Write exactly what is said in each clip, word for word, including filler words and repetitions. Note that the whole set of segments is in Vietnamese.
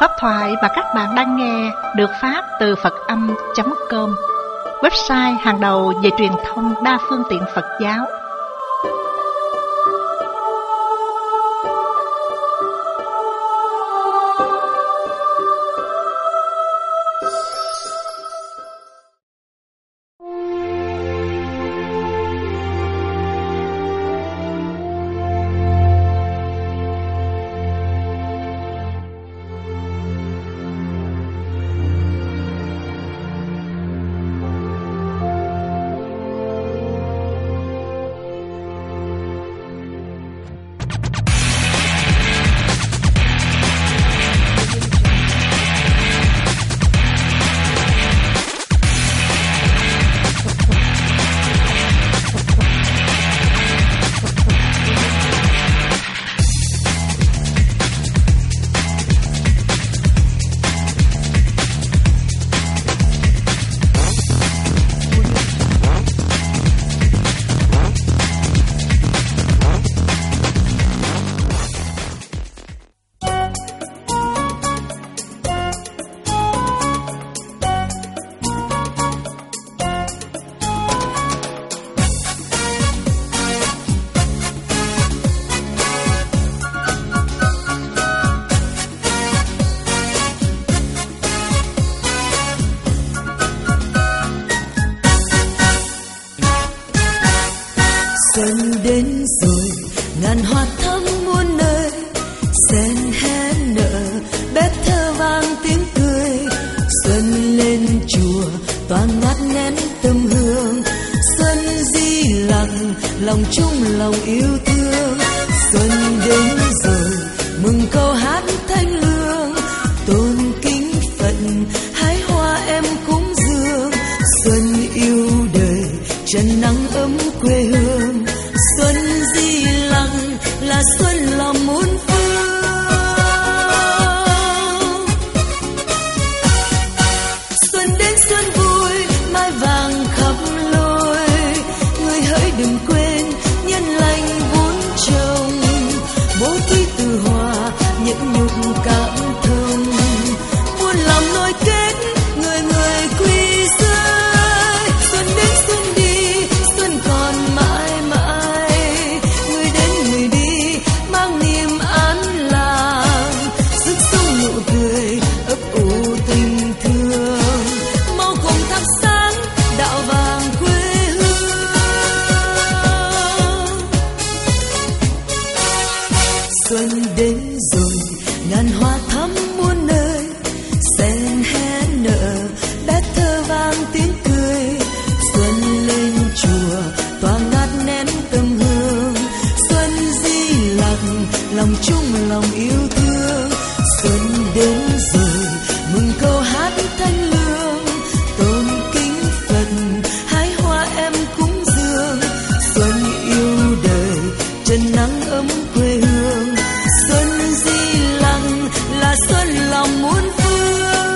Pháp thoại mà các bạn đang nghe được phát từ Phật Âm chấm com, website hàng đầu về truyền thông đa phương tiện Phật giáo. Xuân đến rồi, ngàn hoa thắm muôn nơi, sen hé nở, bếp thơ vang tiếng cười. Xuân lên chùa, tỏa ngát nén tâm hương. Xuân di lặng, lòng chung lòng yêu thương. Xuân đến rồi, mừng câu hát thanh lương, tôn kính Phật, hái hoa em cúng dường. Xuân yêu đời, trần nắng ấm quê hương. Xuân di lặng là xuân lòng muôn phương. Xuân đến xuân vui, mai vàng khắp lối. Người hỡi đừng quên, nhân lành vun trồng. Bố thí từ hòa, nhẫn nhục cảm thông. Muôn lòng nối kết, người người quy rơi. Xuân đến xuân đi, xuân còn mãi mãi. Người đến người đi, mang niềm an lành. Sức sống nụ cười, ấp ủ tình thương. Mau cùng thắp sáng, đạo vàng quê hương. Xuân đến rồi, ngàn hoa thắm muôn nơi, sen hé nở, bét thơ vang tiếng cười. Xuân lên chùa, tỏa ngát nén tâm hương. Xuân di lặng, lòng chung lòng yêu thương. Xuân đến rồi, mừng câu hát thanh lương, tôn kính Phật, hái hoa em cúng dường. Xuân yêu đời, trần nắng ấm quê hương. Xuân di lặng là xuân lòng muôn phương.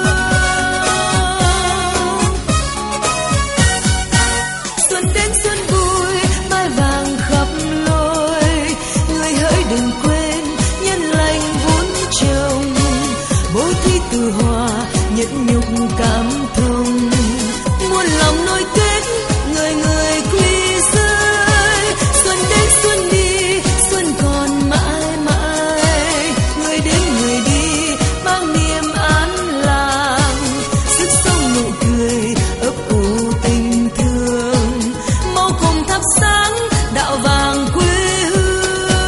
Xuân đến xuân vui, mai vàng khắp lối. Người hỡi đừng quên, nhân lành vun trồng. Bố thí từ hòa, nhẫn nhục cảm thông. Muôn lòng nối kết, người người quy rơi. Xuân đến xuân đi, xuân còn mãi mãi. Người đến người đi, mang niềm an lành. Sức sống nụ cười, ấp ủ tình thương. Mau cùng thắp sáng, đạo vàng quê hương.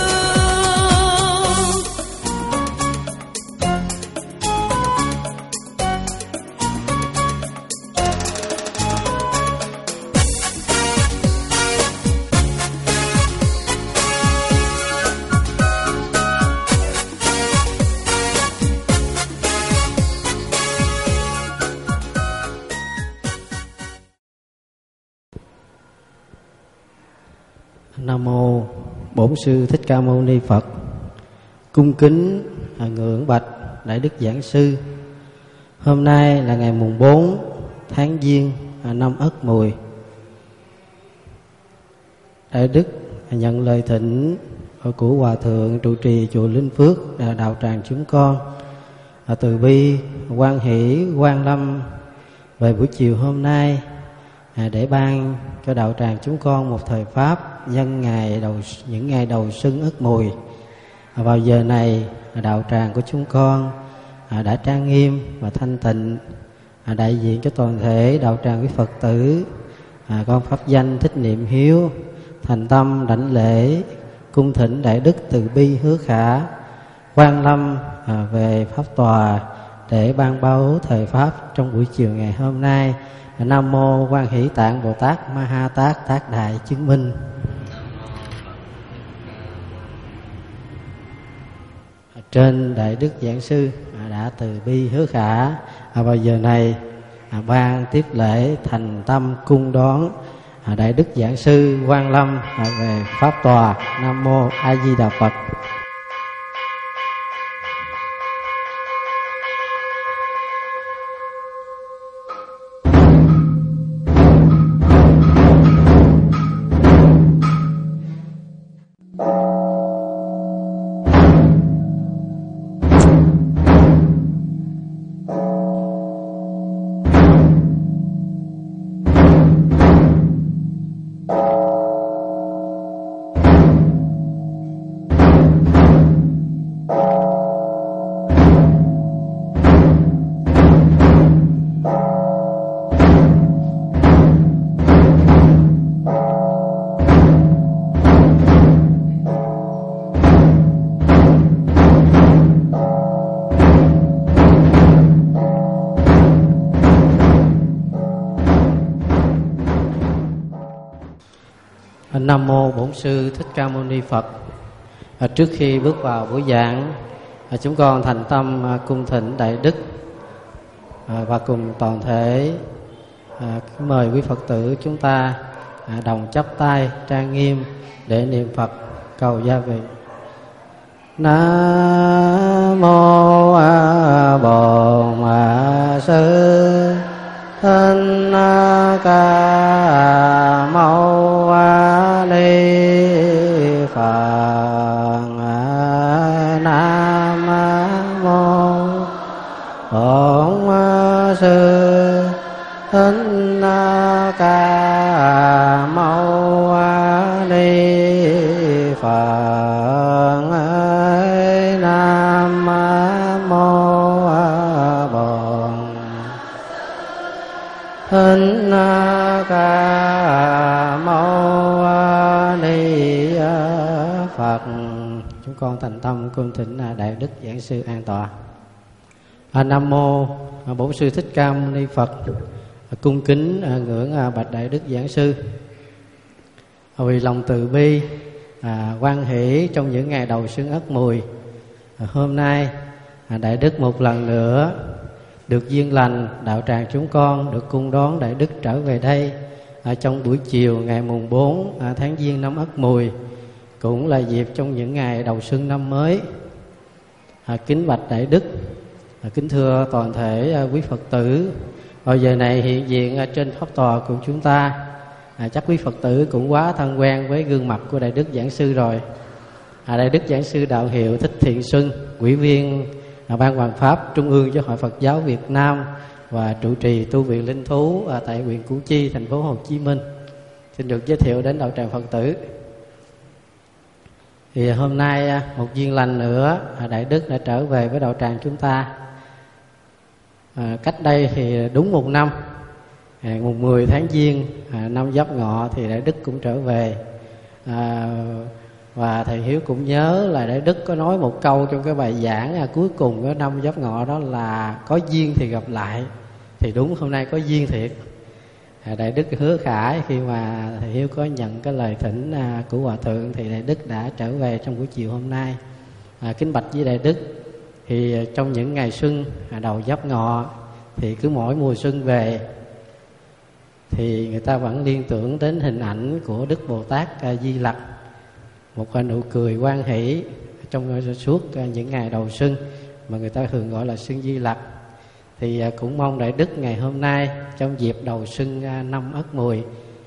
Nam mô Bổn Sư Thích Ca Mâu Ni Phật. Cung kính ngưỡng bạch Đại Đức Giảng Sư. Hôm nay là ngày mùng bốn tháng Giêng năm Ất Mùi. Đại Đức nhận lời thỉnh của Hòa Thượng trụ trì chùa Linh Phước Đạo Tràng chúng con từ bi, hoan hỷ, quan lâm về buổi chiều hôm nay để ban cho đạo tràng chúng con một thời pháp nhân ngày đầu những ngày đầu xuân Ất Mùi. Vào giờ này, đạo tràng của chúng con đã trang nghiêm và thanh tịnh, đại diện cho toàn thể đạo tràng quý Phật tử, con pháp danh Thích Niệm Hiếu thành tâm đảnh lễ cung thỉnh đại đức từ bi hứa khả quan lâm về pháp tòa để ban bố thời pháp trong buổi chiều ngày hôm nay. Nam mô Quan Hỷ Tạng Bồ Tát Ma Ha Tát Tác Đại Chứng Minh. Trên đại đức giảng sư đã từ bi hứa khả vào giờ này ban tiếp lễ thành tâm cung đón đại đức giảng sư Quan Lâm về pháp tòa. Nam mô A Di Đà Phật. Nam mô Bổn Sư Thích Ca Mâu Ni Phật. À, trước khi bước vào buổi giảng, à, chúng con thành tâm à, cung thỉnh đại đức à, và cùng toàn thể à, mời quý Phật tử chúng ta à, đồng chắp tay trang nghiêm để niệm Phật cầu gia vị. Nam mô A Bổn A Sư Thích Ca Mâu Ni Phật. Nam mô Bổn Sư Thích Ca Mâu Ni Phật. Nam mô Bổn Thích Ca Mâu Ni Phật. Chúng con thành tâm cung thỉnh đại đức giảng sư an tọa. À, Nam mô Bổn Sư Thích Ca Mâu Ni Phật. Cung kính ngưỡng bạch đại đức giảng sư. Vì lòng từ bi à, hoan hỷ trong những ngày đầu xuân Ất Mùi, à, hôm nay à, đại đức một lần nữa được duyên lành đạo tràng chúng con được cung đón đại đức trở về đây à, trong buổi chiều ngày mùng bốn à, tháng Giêng năm Ất Mùi, cũng là dịp trong những ngày đầu xuân năm mới. À, kính bạch đại đức, à, kính thưa toàn thể à, quý Phật tử, vào giờ này hiện diện à, trên pháp tòa của chúng ta, à, chắc quý Phật tử cũng quá thân quen với gương mặt của đại đức giảng sư rồi. À, đại đức giảng sư đạo hiệu Thích Thiện Xuân, ủy viên à, ban Hoàng pháp Trung ương Giáo hội Phật giáo Việt Nam và trụ trì tu viện Linh Thú à, tại huyện Củ Chi, thành phố Hồ Chí Minh, xin được giới thiệu đến đạo tràng Phật tử. Thì hôm nay một duyên lành nữa, đại đức đã trở về với đạo tràng chúng ta. À, cách đây thì đúng một năm, à, mùng mười tháng Giêng à, năm Giáp Ngọ thì đại đức cũng trở về. À, và thầy Hiếu cũng nhớ là đại đức có nói một câu trong cái bài giảng à, cuối cùng của năm Giáp Ngọ, đó là có duyên thì gặp lại. Thì đúng hôm nay có duyên thiệt. À, đại đức hứa khả khi mà thầy Hiếu có nhận cái lời thỉnh à, của hòa thượng thì đại đức đã trở về trong buổi chiều hôm nay. À, kính bạch với đại đức, thì trong những ngày xuân à, đầu Giáp Ngọ thì cứ mỗi mùa xuân về thì người ta vẫn liên tưởng đến hình ảnh của Đức Bồ Tát à, Di Lặc, một à, nụ cười hoan hỷ trong suốt à, những ngày đầu xuân mà người ta thường gọi là xuân Di Lặc. Thì à, cũng mong đại đức ngày hôm nay trong dịp đầu xuân à, năm Ất Mùi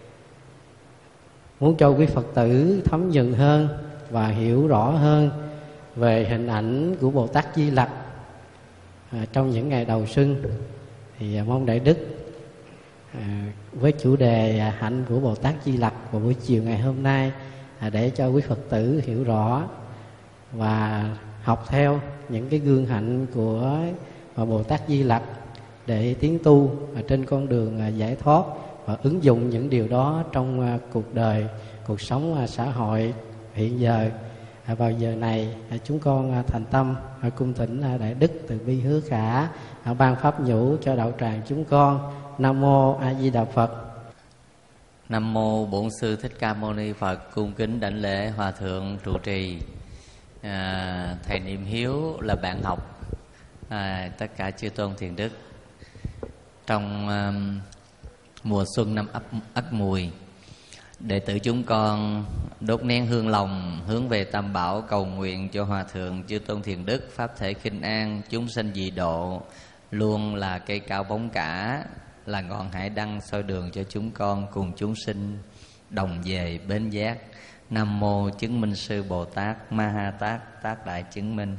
muốn cho quý Phật tử thấm nhuần hơn và hiểu rõ hơn về hình ảnh của Bồ Tát Di Lặc. à, trong những ngày đầu xuân thì à, mong Đại Đức à, với chủ đề à, hạnh của Bồ Tát Di Lặc vào buổi chiều ngày hôm nay à, để cho quý Phật tử hiểu rõ và học theo những cái gương hạnh của Bồ Tát Di Lặc để tiến tu à, trên con đường à, giải thoát và ứng dụng những điều đó trong à, cuộc đời, cuộc sống à, xã hội hiện giờ. À, vào giờ này à, chúng con à, thành tâm à, cung thỉnh à, Đại Đức Từ Bi Hứa Khả à, ban pháp nhũ cho đạo tràng chúng con. Nam mô A Di Đà Phật. Nam mô Bổn Sư Thích Ca Mâu Ni Phật. Cung kính đảnh lễ Hòa Thượng trụ trì, à, thầy Niệm Hiếu là bạn học, à, tất cả chư tôn thiền đức. Trong à, mùa xuân năm Ất, Ất Mùi, đệ tử chúng con đốt nén hương lòng hướng về Tam Bảo, cầu nguyện cho Hòa Thượng chư tôn thiền đức pháp thể khinh an, chúng sanh dị độ, luôn là cây cao bóng cả, là ngọn hải đăng soi đường cho chúng con cùng chúng sinh đồng về bến giác. Nam mô Chứng Minh Sư Bồ Tát Ma Ha Tát Tát Đại Chứng Minh.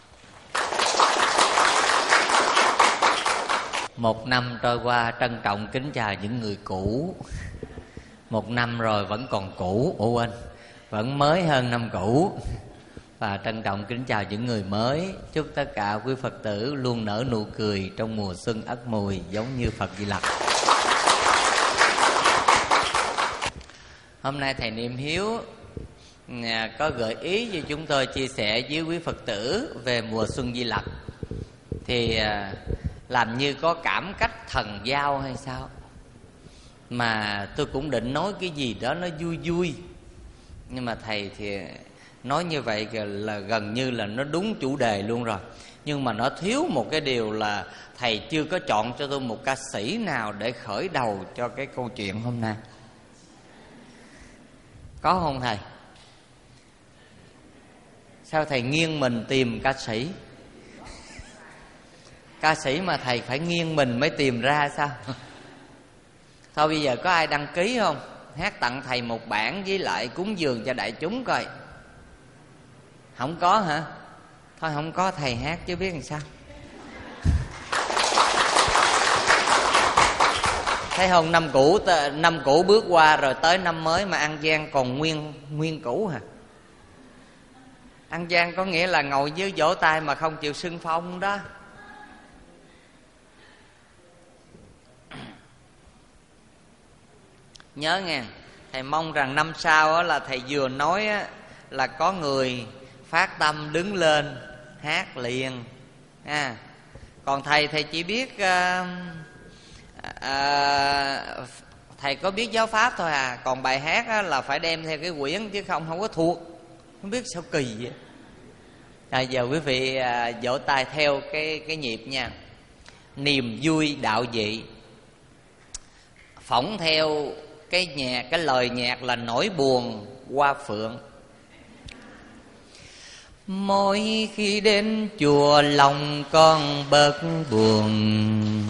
Một năm trôi qua, trân trọng kính chào những người cũ. Một năm rồi vẫn còn cũ, ủa quên, vẫn mới hơn năm cũ. Và trân trọng kính chào những người mới. Chúc tất cả quý Phật tử luôn nở nụ cười trong mùa xuân Ất Mùi giống như Phật Di Lặc. Hôm nay thầy Niệm Hiếu có gợi ý cho chúng tôi chia sẻ với quý Phật tử về mùa xuân Di Lặc. Thì làm như có cảm cách thần giao hay sao, mà tôi cũng định nói cái gì đó nó vui vui, nhưng mà thầy thì nói như vậy là gần như là nó đúng chủ đề luôn rồi. Nhưng mà nó thiếu một cái điều là thầy chưa có chọn cho tôi một ca sĩ nào để khởi đầu cho cái câu chuyện hôm nay. Có không thầy? Sao thầy nghiêng mình tìm ca sĩ? Ca sĩ mà thầy phải nghiêng mình mới tìm ra sao? Thôi bây giờ có ai đăng ký không? Hát tặng thầy một bản với lại cúng dường cho đại chúng coi. Không có hả? Thôi không có thầy hát chứ biết làm sao. Thấy không, năm cũ năm cũ bước qua rồi tới năm mới mà ăn gian còn nguyên nguyên cũ hả? Ăn gian có nghĩa là ngồi dưới vỗ tay mà không chịu xưng phong đó. Nhớ nghe, thầy mong rằng năm sau là thầy vừa nói là có người phát tâm đứng lên hát liền. À, còn thầy thầy chỉ biết uh, uh, thầy có biết giáo pháp thôi à. Còn bài hát là phải đem theo cái quyển chứ không không có thuộc. Không biết sao kỳ vậy. À, giờ quý vị uh, vỗ tay theo cái cái nhịp nha. Niềm vui đạo dị, phỏng theo cái nhạc, cái lời nhạc là nỗi buồn hoa phượng. Mỗi khi đến chùa lòng con bớt buồn,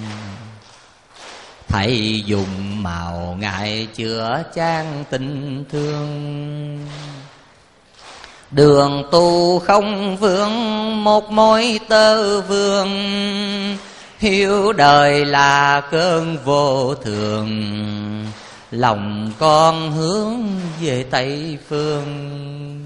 thầy dùng màu ngại chữa chan tình thương. Đường tu không vướng một mối tơ vương, hiếu đời là cơn vô thường. Lòng con hướng về Tây Phương,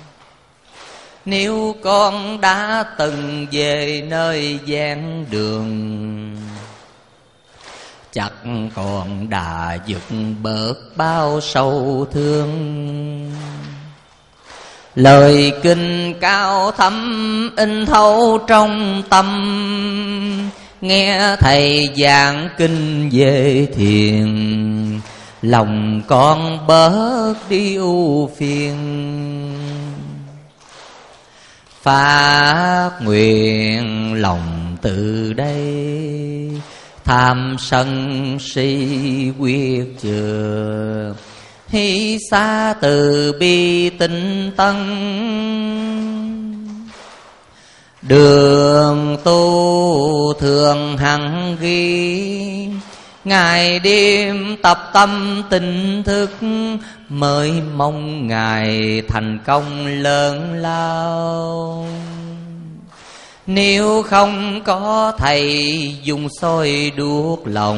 nếu con đã từng về nơi gian đường, chắc còn đã vượt bớt bao sâu thương. Lời kinh cao thâm in thấu trong tâm, nghe thầy giảng kinh về thiền, lòng con bớt đi ưu phiền. Phát nguyện lòng từ đây, tham sân si quyết chừa, hy xa từ bi tinh tấn. Đường tu thường hằng ghi, ngày đêm tập tâm tỉnh thức, mới mong ngày thành công lớn lao. Nếu không có thầy dùng soi đuốc lòng,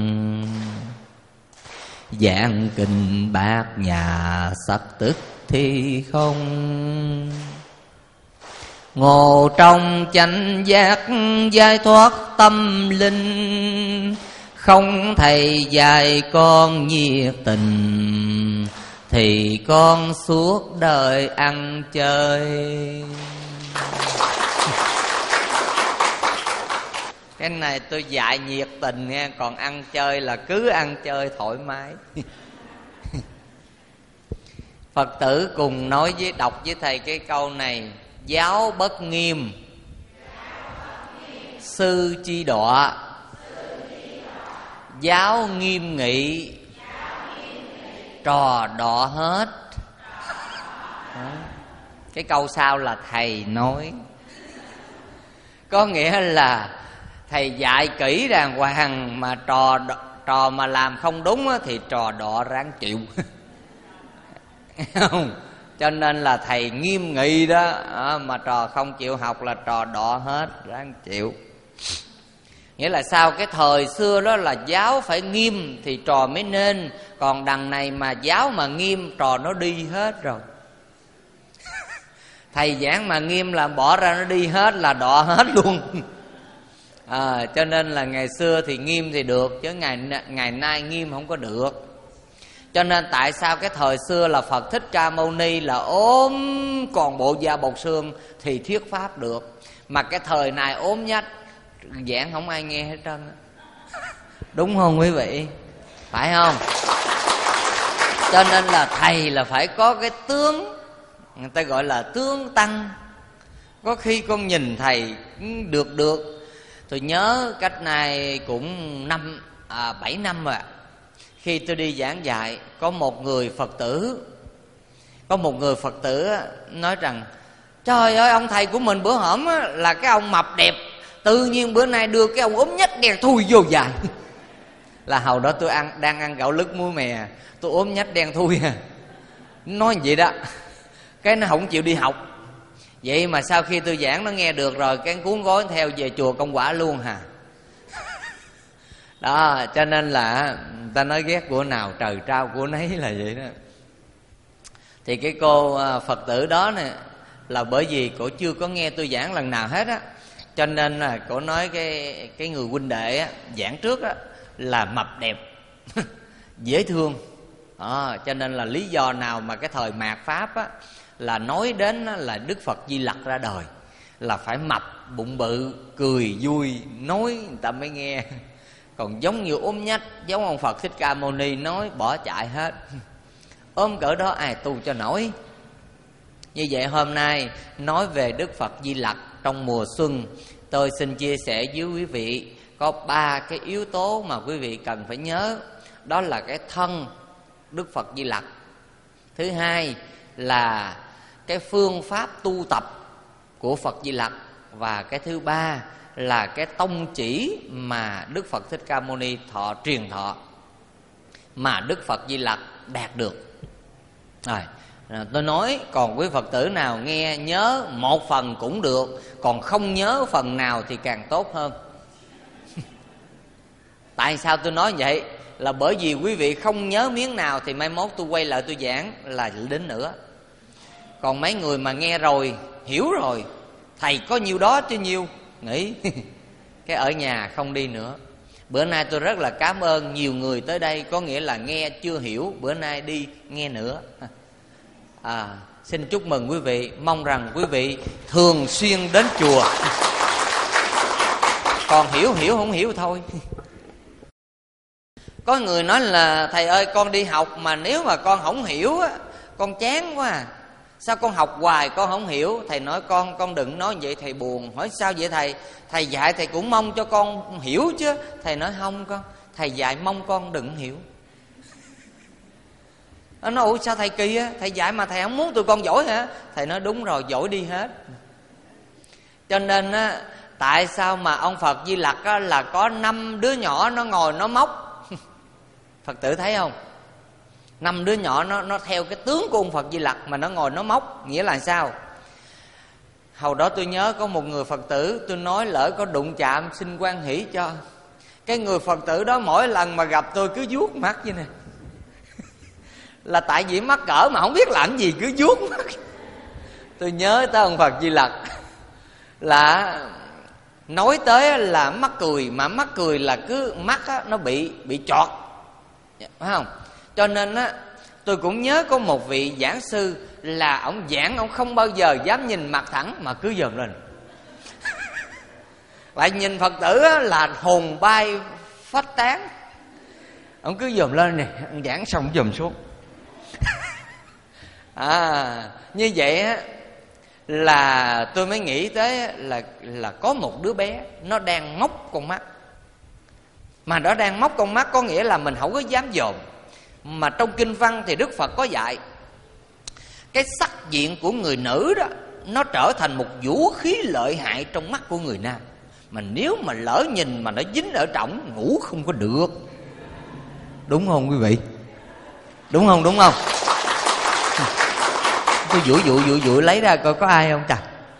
giảng kinh bát nhà sắc tức thì không. Ngộ trong chánh giác giải thoát tâm linh, không thầy dạy con nhiệt tình, thì con suốt đời ăn chơi. Cái này tôi dạy nhiệt tình nghe, còn ăn chơi là cứ ăn chơi thoải mái. Phật tử cùng nói với đọc với thầy cái câu này: giáo bất nghiêm, sư chi đọa. Giáo nghiêm nghị, trò đọ hết. Cái câu sau là thầy nói, có nghĩa là thầy dạy kỹ đàng hoàng, mà trò trò mà làm không đúng thì trò đọ ráng chịu. Không, cho nên là thầy nghiêm nghị đó, mà trò không chịu học là trò đọ hết, ráng chịu. Nghĩa là sao? Cái thời xưa đó là giáo phải nghiêm thì trò mới nên, còn đằng này mà giáo mà nghiêm trò nó đi hết rồi. Thầy giảng mà nghiêm là bỏ ra nó đi hết, là đọ hết luôn. À, cho nên là ngày xưa thì nghiêm thì được, chứ ngày ngày nay nghiêm không có được. Cho nên tại sao cái thời xưa là Phật Thích Ca Mâu Ni là ốm còn bộ da bọc xương thì thuyết pháp được, mà cái thời này ốm nhách giảng không ai nghe hết trơn. Đúng không quý vị? Phải không? Cho nên là thầy là phải có cái tướng, người ta gọi là tướng tăng. Có khi con nhìn thầy được được. Tôi nhớ cách này cũng năm à, bảy năm rồi. Khi tôi đi giảng dạy, có một người Phật tử Có một người Phật tử nói rằng: trời ơi, ông thầy của mình bữa hổm là cái ông mập đẹp, tự nhiên bữa nay đưa cái ông ốm nhách đen thui vô dài. Là hồi đó tôi ăn đang ăn gạo lứt muối mè, tôi ốm nhách đen thui. Nói vậy đó, cái nó không chịu đi học. Vậy mà sau khi tôi giảng nó nghe được rồi, cái cuốn gói theo về chùa Công Quả luôn hả. Đó, cho nên là ta nói ghét của nào trời trao của nấy là vậy đó. Thì cái cô Phật tử đó nè, là bởi vì cổ chưa có nghe tôi giảng lần nào hết á, cho nên là cổ nói cái cái người huynh đệ á, giảng trước á là mập đẹp, dễ thương. À, cho nên là lý do nào mà cái thời mạt Pháp á là nói đến á, là Đức Phật Di Lặc ra đời là phải mập, bụng bự, cười vui, nói người ta mới nghe. Còn giống như ốm nhách, giống ông Phật Thích Ca Mâu Ni nói bỏ chạy hết. Ôm cỡ đó ai tu cho nổi. Như vậy hôm nay nói về Đức Phật Di Lặc trong mùa xuân, tôi xin chia sẻ với quý vị có ba cái yếu tố mà quý vị cần phải nhớ. Đó là cái thân Đức Phật Di Lặc, thứ hai là cái phương pháp tu tập của Phật Di Lặc, và cái thứ ba là cái tông chỉ mà Đức Phật Thích Ca Mâu Ni thọ truyền thọ mà Đức Phật Di Lặc đạt được. Rồi, tôi nói còn quý Phật tử nào nghe nhớ một phần cũng được, còn không nhớ phần nào thì càng tốt hơn. Tại sao tôi nói vậy? Là bởi vì quý vị không nhớ miếng nào thì mai mốt tôi quay lại tôi giảng là đến nữa. Còn mấy người mà nghe rồi, hiểu rồi, thầy có nhiêu đó chứ nhiêu, nghĩ cái ở nhà không đi nữa. Bữa nay tôi rất là cảm ơn nhiều người tới đây, có nghĩa là nghe chưa hiểu, bữa nay đi nghe nữa. À, xin chúc mừng quý vị, mong rằng quý vị thường xuyên đến chùa. Còn hiểu hiểu không hiểu thôi. Có người nói là thầy ơi con đi học mà nếu mà con không hiểu á, con chán quá à. Sao con học hoài con không hiểu? Thầy nói con con đừng nói vậy thầy buồn. Hỏi sao vậy thầy? Thầy dạy thầy cũng mong cho con hiểu chứ. Thầy nói không con, thầy dạy mong con đừng hiểu. Nó nói ủa sao thầy kỳ á, thầy dạy mà thầy không muốn tụi con giỏi hả? Thầy nói đúng rồi, giỏi đi hết. Cho nên á, tại sao mà ông Phật Di Lặc á, là có năm đứa nhỏ nó ngồi nó móc. Phật tử thấy không? Năm đứa nhỏ nó nó theo cái tướng của ông Phật Di Lặc mà nó ngồi nó móc. Nghĩa là sao? Hồi đó tôi nhớ có một người Phật tử, tôi nói lỡ có đụng chạm xin quan hỷ cho. Cái người Phật tử đó mỗi lần mà gặp tôi cứ vuốt mắt vậy nè. Là tại vì mắc cỡ mà không biết làm gì cứ vuốt mắt. Tôi nhớ tới ông Phật Di Lặc, là nói tới là mắc cười, mà mắc cười là cứ mắt á, nó bị bị chọt, phải không? Cho nên á, tôi cũng nhớ có một vị giảng sư là ông giảng, ông không bao giờ dám nhìn mặt thẳng mà cứ dòm lên. Lại nhìn Phật tử á, là hồn bay phách tán. Ông cứ dòm lên nè, ông giảng xong dòm xuống. À, như vậy á, là tôi mới nghĩ tới là là có một đứa bé nó đang móc con mắt. Mà nó đang móc con mắt có nghĩa là mình không có dám dòm. Mà trong kinh văn thì Đức Phật có dạy cái sắc diện của người nữ đó nó trở thành một vũ khí lợi hại trong mắt của người nam. Mà nếu mà lỡ nhìn mà nó dính ở trỏng, ngủ không có được. Đúng không quý vị? Đúng không, đúng không? Tôi dụi dụi dụi dụi lấy ra coi có ai không trời.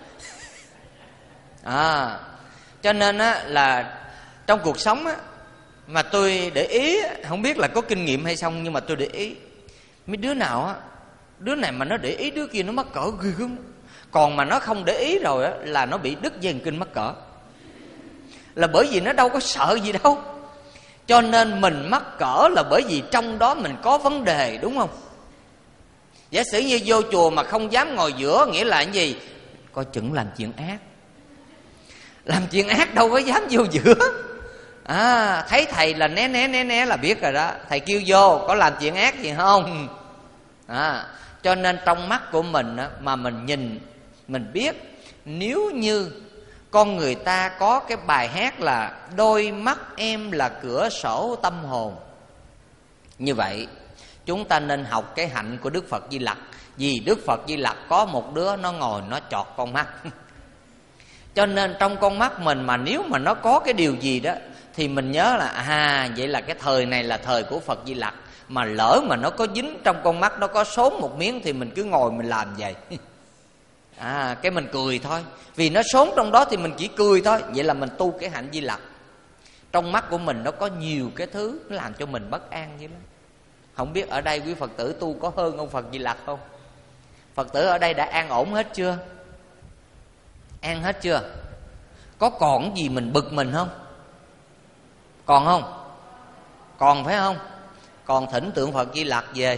À, cho nên á, là trong cuộc sống á, mà tôi để ý, không biết là có kinh nghiệm hay không, nhưng mà tôi để ý mấy đứa nào á, đứa này mà nó để ý đứa kia nó mắc cỡ ghê gớm. Còn mà nó không để ý rồi á, là nó bị đứt dây thần kinh mắc cỡ. Là bởi vì nó đâu có sợ gì đâu. Cho nên mình mắc cỡ là bởi vì trong đó mình có vấn đề, đúng không? Giả sử như vô chùa mà không dám ngồi giữa, nghĩa là cái gì? Coi chừng làm chuyện ác. Làm chuyện ác đâu có dám vô giữa. À, thấy thầy là né né né né là biết rồi đó. Thầy kêu vô có làm chuyện ác gì không? À, cho nên trong mắt của mình á, mà mình nhìn, mình biết nếu như con người ta có cái bài hát là đôi mắt em là cửa sổ tâm hồn, như vậy chúng ta nên học cái hạnh của Đức Phật Di Lặc. Vì Đức Phật Di Lặc có một đứa nó ngồi nó chọt con mắt. Cho nên trong con mắt mình mà nếu mà nó có cái điều gì đó thì mình nhớ là à, vậy là cái thời này là thời của Phật Di Lặc. Mà lỡ mà nó có dính trong con mắt, nó có xốn một miếng thì mình cứ ngồi mình làm vậy. À, cái mình cười thôi. Vì nó xốn trong đó thì mình chỉ cười thôi. Vậy là mình tu cái hạnh Di Lặc. Trong mắt của mình nó có nhiều cái thứ nó làm cho mình bất an vậy đó. Không biết ở đây quý Phật tử tu có hơn ông Phật Di Lặc không? Phật tử ở đây đã an ổn hết chưa? An hết chưa? Có còn gì mình bực mình không? Còn không? Còn phải không? Còn thỉnh tượng Phật Di Lặc về.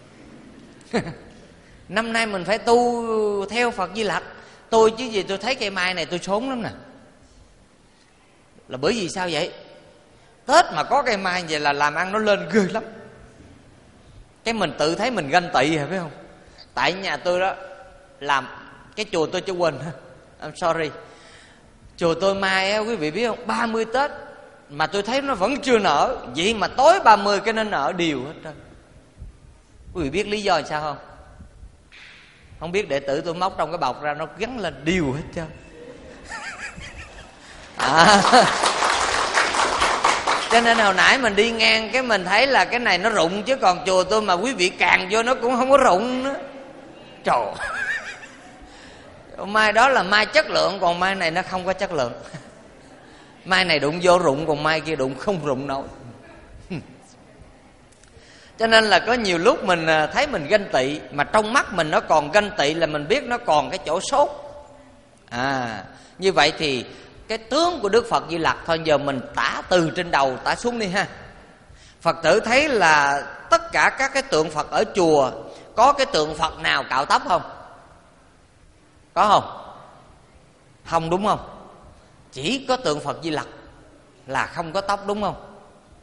Năm nay mình phải tu theo Phật Di Lặc. Tôi chứ gì tôi thấy cây mai này tôi sốn lắm nè. Là bởi vì sao vậy? Tết mà có cây mai vậy là làm ăn nó lên ghê lắm. Cái mình tự thấy mình ganh tị rồi phải không? Tại nhà tôi đó làm cái chùa tôi chưa quên. I'm sorry. Chùa tôi mai á, quý vị biết không, ba mươi Tết mà tôi thấy nó vẫn chưa nở. Vậy mà tối ba mươi cái nó nở đều hết trơn. Quý vị biết lý do là sao không? Không biết đệ tử tôi móc trong cái bọc ra nó gắn lên đều hết trơn. À, cho nên hồi nãy mình đi ngang cái mình thấy là cái này nó rụng, chứ còn chùa tôi mà quý vị càng vô nó cũng không có rụng nữa. Trời, mai đó là mai chất lượng, còn mai này nó không có chất lượng. Mai này đụng vô rụng, còn mai kia đụng không rụng nổi. Cho nên là có nhiều lúc mình thấy mình ganh tị, mà trong mắt mình nó còn ganh tị là mình biết nó còn cái chỗ sốt. À, như vậy thì cái tướng của Đức Phật Di Lặc thôi, giờ mình tả từ trên đầu tả xuống đi ha. Phật tử thấy là tất cả các cái tượng Phật ở chùa, có cái tượng Phật nào cạo tóc không? Có không? Không, đúng không? Chỉ có tượng Phật Di Lặc là không có tóc, đúng không?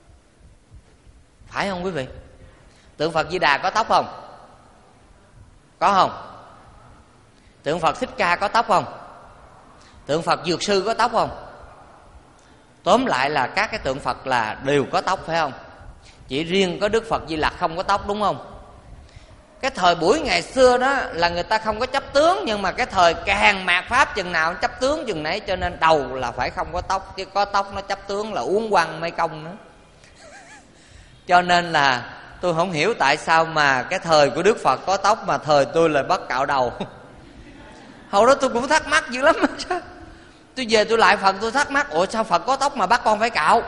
Phải không quý vị? Tượng Phật Di Đà có tóc không? Có không? Tượng Phật Thích Ca có tóc không? Tượng Phật Dược Sư có tóc không? Tóm lại là các cái tượng Phật là đều có tóc, phải không? Chỉ riêng có Đức Phật Di Lặc không có tóc, đúng không? Cái thời buổi ngày xưa đó là người ta không có chấp tướng, nhưng mà cái thời càng mạt Pháp chừng nào chấp tướng chừng nấy, cho nên đầu là phải không có tóc. Chứ có tóc nó chấp tướng là uống quăng mấy công nữa. Cho nên là tôi không hiểu tại sao mà cái thời của Đức Phật có tóc mà thời tôi lại bắt cạo đầu. Hồi đó tôi cũng thắc mắc dữ lắm. Tôi về tôi lại Phật tôi thắc mắc, ủa sao Phật có tóc mà bắt con phải cạo?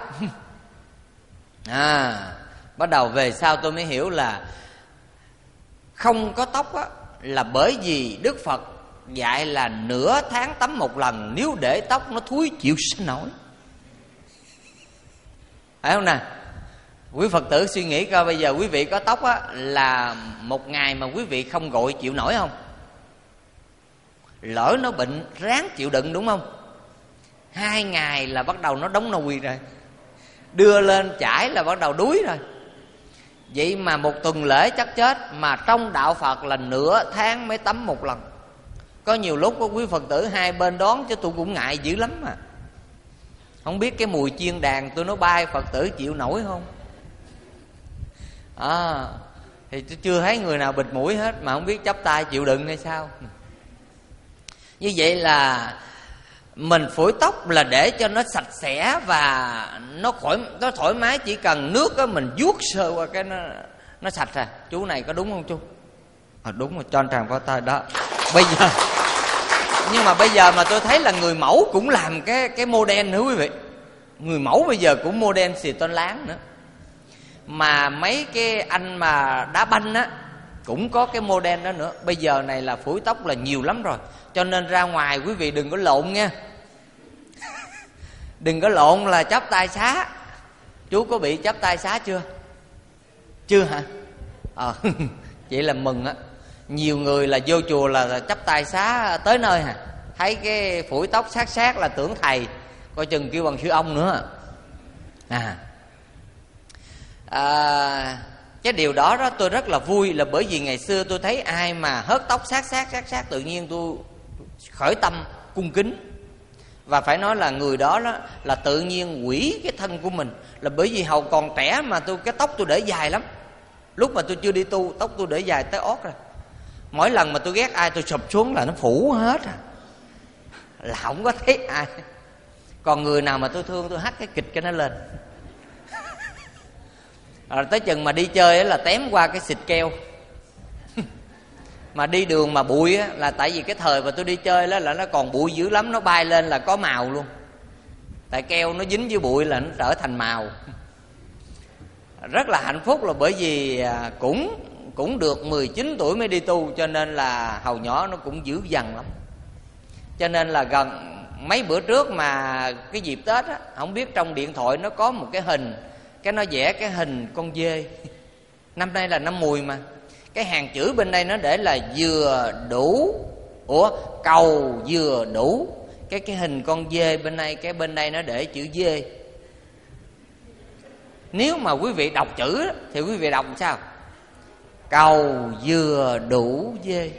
À, bắt đầu về sau tôi mới hiểu là không có tóc á, là bởi vì Đức Phật dạy là nửa tháng tắm một lần, nếu để tóc nó thúi chịu sinh nổi. Phải không nè? Quý Phật tử suy nghĩ coi, bây giờ quý vị có tóc á, là một ngày mà quý vị không gội chịu nổi không? Lỡ nó bệnh ráng chịu đựng đúng không? Hai ngày là bắt đầu nó đóng nồi rồi, đưa lên chải là bắt đầu đuối rồi. Vậy mà một tuần lễ chắc chết, mà trong đạo Phật là nửa tháng mới tắm một lần. Có nhiều lúc có quý Phật tử hai bên đón chứ tôi cũng ngại dữ lắm mà. Không biết cái mùi chiên đàn tôi nó bay Phật tử chịu nổi không? À, thì tôi chưa thấy người nào bịt mũi hết, mà không biết chắp tay chịu đựng hay sao. Như vậy là mình phủi tóc là để cho nó sạch sẽ và nó khỏi nó thoải mái, chỉ cần nước đó mình vuốt sơ qua cái nó nó sạch rồi. Chú này có đúng không chú? À, đúng rồi, cho anh tràng pháo tay đó. Bây giờ nhưng mà bây giờ mà tôi thấy là người mẫu cũng làm cái cái model nữa quý vị. Người mẫu bây giờ cũng model xì tôn láng nữa. Mà mấy cái anh mà đá banh á cũng có cái model đó nữa. Bây giờ này là phủi tóc là nhiều lắm rồi. Cho nên ra ngoài quý vị đừng có lộn nha. Đừng có lộn là chắp tay xá. Chú có bị chắp tay xá chưa? Chưa hả? Ờ à, vậy là mừng á. Nhiều người là vô chùa là chắp tay xá tới nơi hả? Thấy cái phủi tóc sát sát là tưởng thầy, coi chừng kêu bằng sư ông nữa. À, à cái điều đó đó tôi rất là vui, là bởi vì ngày xưa tôi thấy ai mà hớt tóc sát sát sát sát tự nhiên tôi khởi tâm cung kính. Và phải nói là người đó, đó là tự nhiên quỷ cái thân của mình. Là bởi vì hầu còn trẻ mà tôi cái tóc tôi để dài lắm. Lúc mà tôi chưa đi tu, tóc tôi để dài tới ót rồi. Mỗi lần mà tôi ghét ai tôi sụp xuống là nó phủ hết à, là không có thấy ai. Còn người nào mà tôi thương tôi hắt cái kịch cho nó lên. Rồi tới chừng mà đi chơi là tém qua cái xịt keo. Mà đi đường mà bụi á, là tại vì cái thời mà tôi đi chơi đó là nó còn bụi dữ lắm, nó bay lên là có màu luôn. Tại keo nó dính với bụi là nó trở thành màu. Rất là hạnh phúc là bởi vì cũng cũng được mười chín tuổi mới đi tu, cho nên là hầu nhỏ nó cũng dữ dằn lắm. Cho nên là gần mấy bữa trước mà cái dịp Tết á, không biết trong điện thoại nó có một cái hình, cái nó vẽ cái hình con dê. Năm nay là năm Mùi mà. Cái hàng chữ bên đây nó để là vừa đủ. Ủa, cầu vừa đủ. Cái cái hình con dê bên đây, cái bên đây nó để chữ dê. Nếu mà quý vị đọc chữ đó, thì quý vị đọc sao? Cầu vừa đủ dê.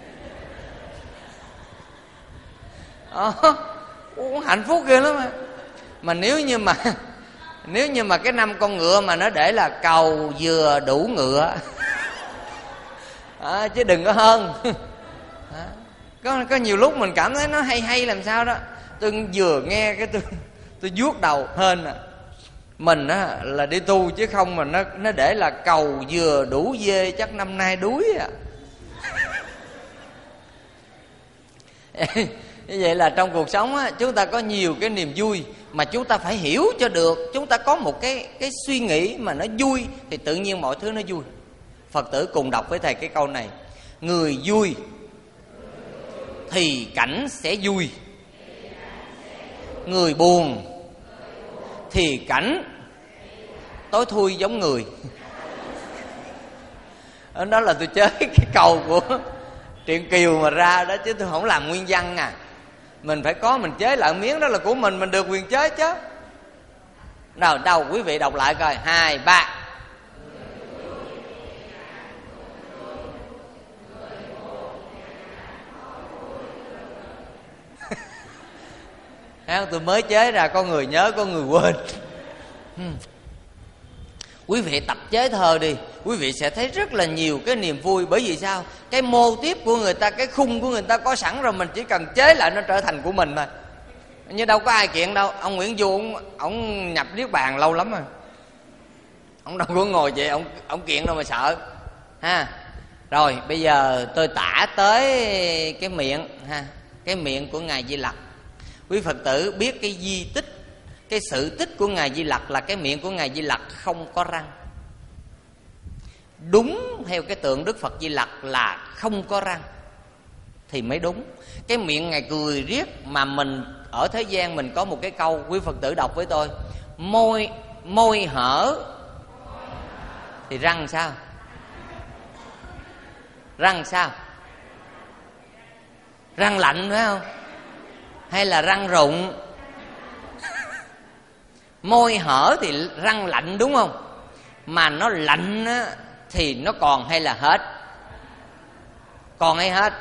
Ờ, hạnh phúc ghê lắm mà. Mà nếu như mà Nếu như mà cái năm con ngựa mà nó để là cầu vừa đủ ngựa. À, chứ đừng có hơn. À, có, có nhiều lúc mình cảm thấy nó hay hay làm sao đó. Tôi vừa nghe cái tôi tôi vuốt đầu hên à. Mình á là đi tu chứ không mà nó nó để là cầu vừa đủ dê chắc năm nay đuối à. Như vậy là trong cuộc sống á, chúng ta có nhiều cái niềm vui mà chúng ta phải hiểu cho được. Chúng ta có một cái cái suy nghĩ mà nó vui thì tự nhiên mọi thứ nó vui. Phật tử cùng đọc với thầy cái câu này: người vui thì cảnh sẽ vui, người buồn thì cảnh tối thui giống người. Đó là tôi chế cái câu của Truyện Kiều mà ra đó, chứ tôi không làm nguyên văn à. Mình phải có, mình chế lại miếng đó là của mình, mình được quyền chế chứ. Nào đâu quý vị đọc lại coi. Hai ba. Tôi mới chế ra, có người nhớ có người quên. hmm. Quý vị tập chế thơ đi, quý vị sẽ thấy rất là nhiều cái niềm vui. Bởi vì sao? Cái mô tiếp của người ta, cái khung của người ta có sẵn rồi, mình chỉ cần chế lại nó trở thành của mình thôi. Như đâu có ai kiện đâu. Ông Nguyễn Du ông, ông nhập niết bàn lâu lắm rồi, ông đâu có ngồi vậy ông ông kiện đâu mà sợ ha. Rồi bây giờ tôi tả tới cái miệng ha, cái miệng của Ngài Di Lặc. Quý Phật tử biết cái di tích, cái sự tích của Ngài Di Lặc là cái miệng của Ngài Di Lặc không có răng. Đúng theo cái tượng Đức Phật Di Lặc là không có răng thì mới đúng. Cái miệng Ngài cười riết, mà mình ở thế gian mình có một cái câu, quý Phật tử đọc với tôi: môi môi hở thì răng sao? Răng sao? Răng lạnh phải không? Hay là răng rụng? Môi hở thì răng lạnh đúng không? Mà nó lạnh á, thì nó còn hay là hết? Còn hay hết?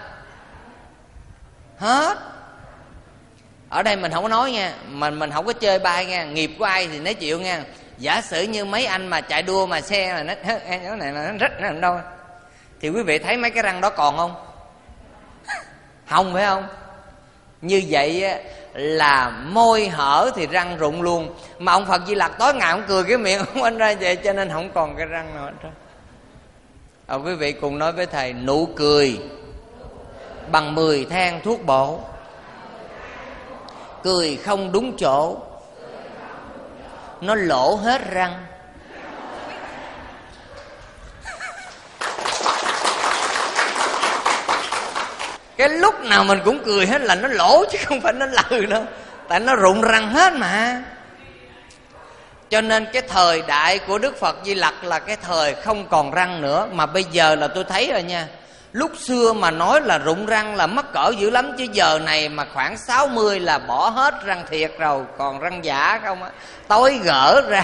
Hết. Ở đây mình không có nói nha, mình mình không có chơi bay nha, nghiệp của ai thì nó chịu nha. Giả sử như mấy anh mà chạy đua mà xe mà nó cái này nó rít nó đâu, thì quý vị thấy mấy cái răng đó còn không? Không phải không? Như vậy là môi hở thì răng rụng luôn. Mà ông Phật Di Lặc tối ngày ông cười cái miệng ông anh ra vậy, cho nên không còn cái răng nào hết trơn. À, quý vị cùng nói với thầy: nụ cười bằng mười thang thuốc bổ, cười không đúng chỗ, nó lỗ hết răng. Cái lúc nào mình cũng cười hết là nó lỗ chứ không phải nó lừ đâu. Tại nó rụng răng hết mà. Cho nên cái thời đại của Đức Phật Di Lặc là cái thời không còn răng nữa. Mà bây giờ là tôi thấy rồi nha, lúc xưa mà nói là rụng răng là mắc cỡ dữ lắm, chứ giờ này mà khoảng sáu mươi là bỏ hết răng thiệt rồi, còn răng giả không á, tối gỡ ra.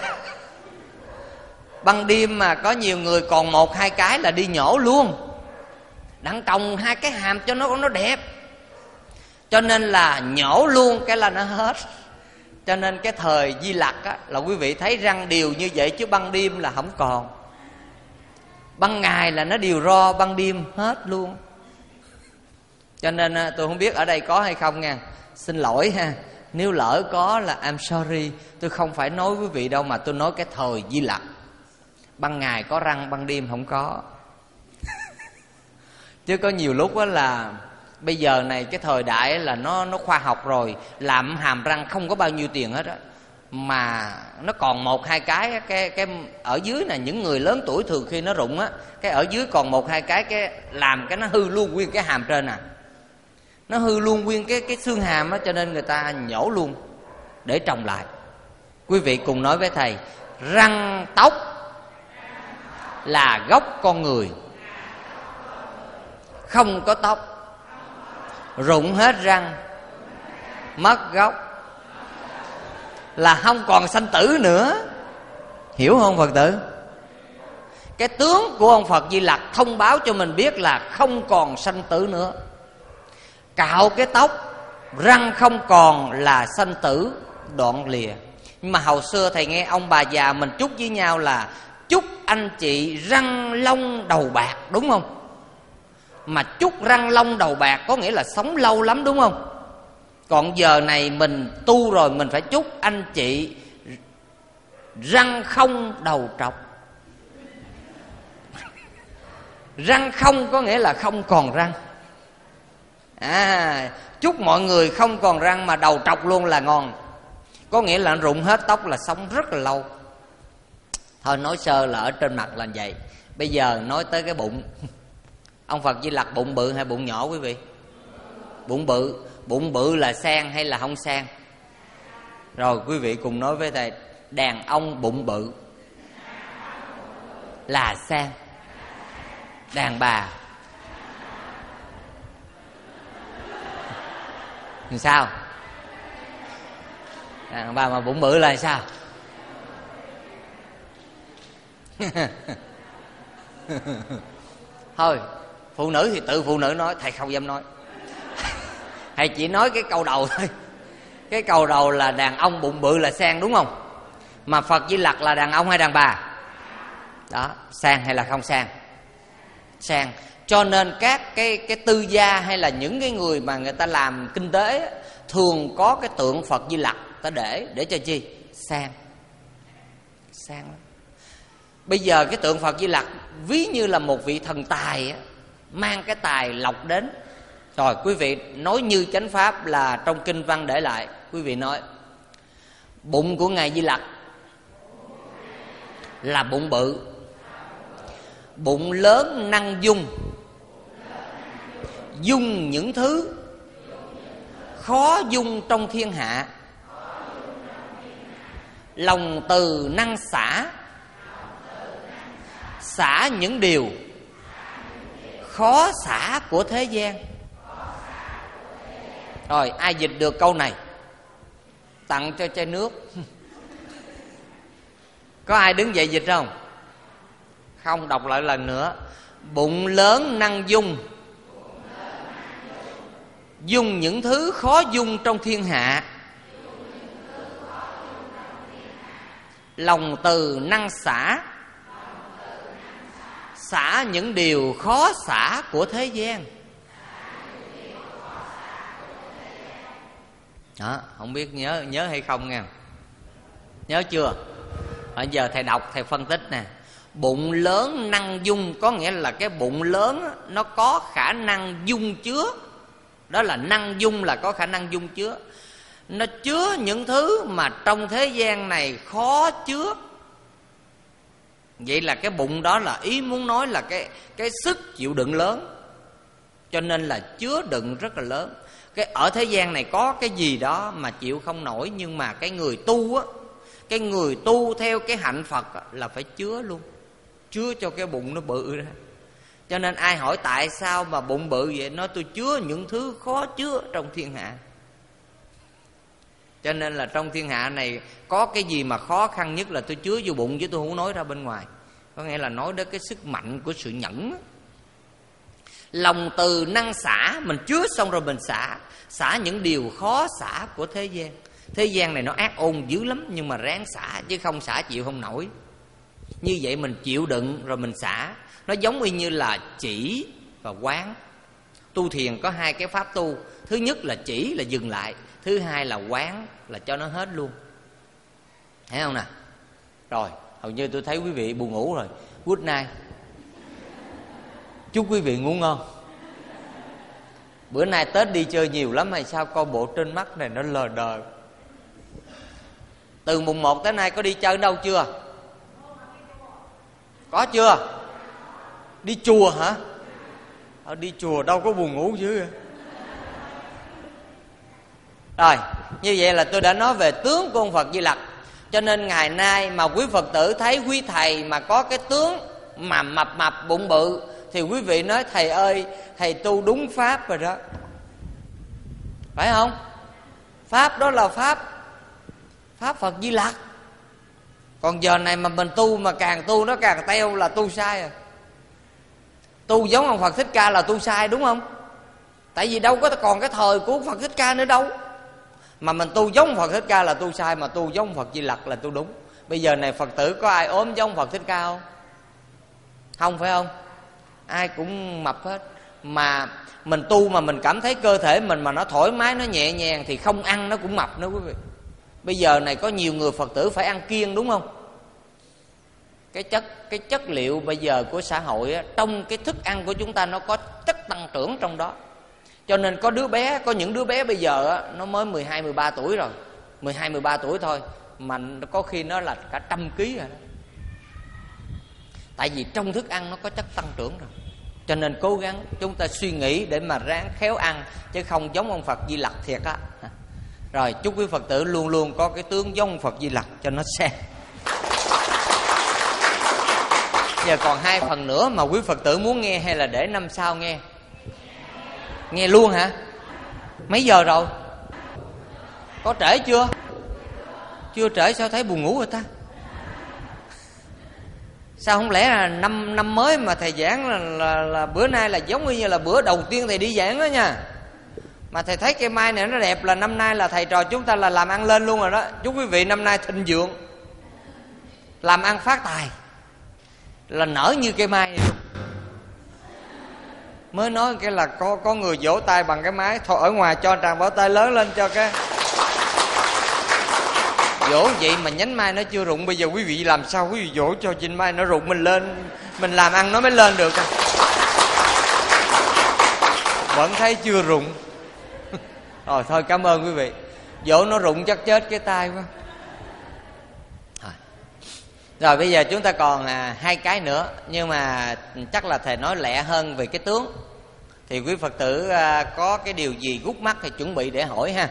Ban đêm mà có nhiều người còn một hai cái là đi nhổ luôn, đặng còng hai cái hàm cho nó nó đẹp. Cho nên là nhổ luôn cái là nó hết. Cho nên cái thời Di Lặc á, là quý vị thấy răng đều như vậy, chứ ban đêm là không còn. Ban ngày là nó đều ro, ban đêm hết luôn. Cho nên tôi không biết ở đây có hay không nha, xin lỗi ha, nếu lỡ có là I'm sorry. Tôi không phải nói quý vị đâu, mà tôi nói cái thời Di Lặc. Ban ngày có răng, ban đêm không có. Chứ có nhiều lúc đó là bây giờ này cái thời đại là nó nó khoa học rồi, làm hàm răng không có bao nhiêu tiền hết á, mà nó còn một hai cái cái cái ở dưới này, những người lớn tuổi thường khi nó rụng á, cái ở dưới còn một hai cái cái làm cái nó hư luôn nguyên cái hàm trên à, nó hư luôn nguyên cái cái xương hàm á, cho nên người ta nhổ luôn để trồng lại. Quý vị cùng nói với thầy: răng tóc là gốc con người, không có tóc, rụng hết răng, mất gốc là không còn sanh tử nữa. Hiểu không Phật tử? Cái tướng của ông Phật Di Lặc thông báo cho mình biết là không còn sanh tử nữa. Cạo cái tóc, răng không còn là sanh tử đoạn lìa. Nhưng mà hồi xưa thầy nghe ông bà già mình chúc với nhau là chúc anh chị răng long đầu bạc, đúng không? Mà chúc răng long đầu bạc có nghĩa là sống lâu lắm, đúng không? Còn giờ này mình tu rồi, mình phải chúc anh chị răng không đầu trọc. Răng không có nghĩa là không còn răng. À, chúc mọi người không còn răng mà đầu trọc luôn là ngon. Có nghĩa là rụng hết tóc là sống rất là lâu. Thôi nói sơ là ở trên mặt là vậy. Bây giờ nói tới cái bụng. Ông Phật Di Lặc bụng bự hay bụng nhỏ quý vị? Bụng bự. Bụng bự là sang hay là không sang? Rồi quý vị cùng nói với thầy: đàn ông bụng bự là sang, đàn bà làm sao? Đàn bà mà bụng bự là sao? Thôi phụ nữ thì tự phụ nữ nói, thầy không dám nói. Thầy chỉ nói cái câu đầu thôi. Cái câu đầu là đàn ông bụng bự là sang, đúng không? Mà Phật Di Lặc là đàn ông hay đàn bà? Đó, sang hay là không sang? Sang. Cho nên các cái cái tư gia hay là những cái người mà người ta làm kinh tế thường có cái tượng Phật Di Lặc ta để để cho chi? Sang. Sang lắm. Bây giờ cái tượng Phật Di Lặc ví như là một vị thần tài á, mang cái tài lộc đến. Rồi quý vị nói như chánh pháp là trong kinh văn để lại. Quý vị nói bụng của Ngài Di Lặc là bụng bự, bụng lớn năng dung, dung những thứ khó dung trong thiên hạ, lòng từ năng xả, xả những điều khó xả của thế gian. Rồi ai dịch được câu này tặng cho chai nước. Có ai đứng dậy dịch không? Không, đọc lại lần nữa. Bụng lớn năng dung, dung những thứ khó dung trong thiên hạ, lòng từ năng xả, xả những điều khó xả của thế gian. Đó, không biết nhớ nhớ hay không nha. Nhớ chưa? Bây giờ thầy đọc, thầy phân tích nè. Bụng lớn năng dung có nghĩa là cái bụng lớn nó có khả năng dung chứa. Đó là năng dung, là có khả năng dung chứa. Nó chứa những thứ mà trong thế gian này khó chứa. Vậy là cái bụng đó là ý muốn nói là cái, cái sức chịu đựng lớn. Cho nên là chứa đựng rất là lớn. Cái ở thế gian này có cái gì đó mà chịu không nổi, nhưng mà cái người tu á, cái người tu theo cái hạnh Phật á, là phải chứa luôn, chứa cho cái bụng nó bự ra. Cho nên ai hỏi tại sao mà bụng bự vậy, nói tôi chứa những thứ khó chứa trong thiên hạ. Cho nên là trong thiên hạ này có cái gì mà khó khăn nhất là tôi chứa vô bụng, chứ tôi không nói ra bên ngoài. Có nghĩa là nói đến cái sức mạnh của sự nhẫn á. Lòng từ năng xả, mình chứa xong rồi mình xả. Xả những điều khó xả của thế gian. Thế gian này nó ác ôn dữ lắm, nhưng mà ráng xả, chứ không xả chịu không nổi. Như vậy mình chịu đựng rồi mình xả. Nó giống y như là chỉ và quán. Tu thiền có hai cái pháp tu. Thứ nhất là chỉ là dừng lại, thứ hai là quán là cho nó hết luôn. Thấy không nè? Rồi, hầu như tôi thấy quý vị buồn ngủ rồi. Good night. Chúc quý vị ngủ ngon. Bữa nay Tết đi chơi nhiều lắm hay sao? Coi bộ trên mắt này nó lờ đờ. Từ mùng một tới nay có đi chơi đâu chưa? Có chưa? Đi chùa hả? Ở đi chùa đâu có buồn ngủ dữ vậy. Rồi, như vậy là tôi đã nói về tướng của ông Phật Di Lặc. Cho nên ngày nay mà quý Phật tử thấy quý thầy mà có cái tướng mà mập mập bụng bự, thì quý vị nói thầy ơi, thầy tu đúng pháp rồi đó. Phải không? Pháp đó là Pháp Pháp Phật Di Lặc. Còn giờ này mà mình tu mà càng tu nó càng teo là tu sai rồi. Tu giống ông Phật Thích Ca là tu sai, đúng không? Tại vì đâu có còn cái thời của Phật Thích Ca nữa đâu. Mà mình tu giống Phật Thích Ca là tu sai, mà tu giống Phật Di Lặc là tu đúng. Bây giờ này Phật tử có ai ốm giống Phật Thích Ca không? Không, phải không? Ai cũng mập hết. Mà mình tu mà mình cảm thấy cơ thể mình mà nó thoải mái, nó nhẹ nhàng, thì không ăn nó cũng mập nữa quý vị. Bây giờ này có nhiều người Phật tử phải ăn kiêng, đúng không? Cái chất cái chất liệu bây giờ của xã hội á, trong cái thức ăn của chúng ta nó có chất tăng trưởng trong đó. Cho nên có đứa bé, có những đứa bé bây giờ á, nó mới mười hai, mười ba tuổi rồi. mười hai, mười ba tuổi thôi mà có khi nó là cả trăm ký rồi đó. Tại vì trong thức ăn nó có chất tăng trưởng rồi. Cho nên cố gắng chúng ta suy nghĩ để mà ráng khéo ăn, chứ không giống ông Phật Di Lặc thiệt á. Rồi chúc quý Phật tử luôn luôn có cái tướng giống ông Phật Di Lặc cho nó xem. Giờ còn hai phần nữa mà quý Phật tử muốn nghe hay là để năm sau nghe? Nghe luôn hả? Mấy giờ rồi? Có trễ chưa? Chưa trễ sao thấy buồn ngủ rồi ta? Sao không lẽ là năm năm mới mà thầy giảng là, là, là bữa nay là giống như là bữa đầu tiên thầy đi giảng đó nha. Mà thầy thấy cây mai này nó đẹp là năm nay là thầy trò chúng ta là làm ăn lên luôn rồi đó. Chúc quý vị năm nay thịnh vượng, làm ăn phát tài, là nở như cây mai này. Mới nói cái là có có người vỗ tay bằng cái máy thôi, ở ngoài cho tràng vỗ tay lớn lên cho cái vỗ vậy mà nhánh mai nó chưa rụng. Bây giờ quý vị làm sao quý vị vỗ cho trên mai nó rụng, mình lên mình làm ăn nó mới lên được. Vẫn thấy chưa rụng. Rồi thôi cảm ơn quý vị. Dỗ nó rụng chắc chết cái tay quá. Rồi, rồi bây giờ chúng ta còn à, hai cái nữa. Nhưng mà chắc là thầy nói lẹ hơn về cái tướng. Thì quý Phật tử à, có cái điều gì gút mắt thì chuẩn bị để hỏi ha.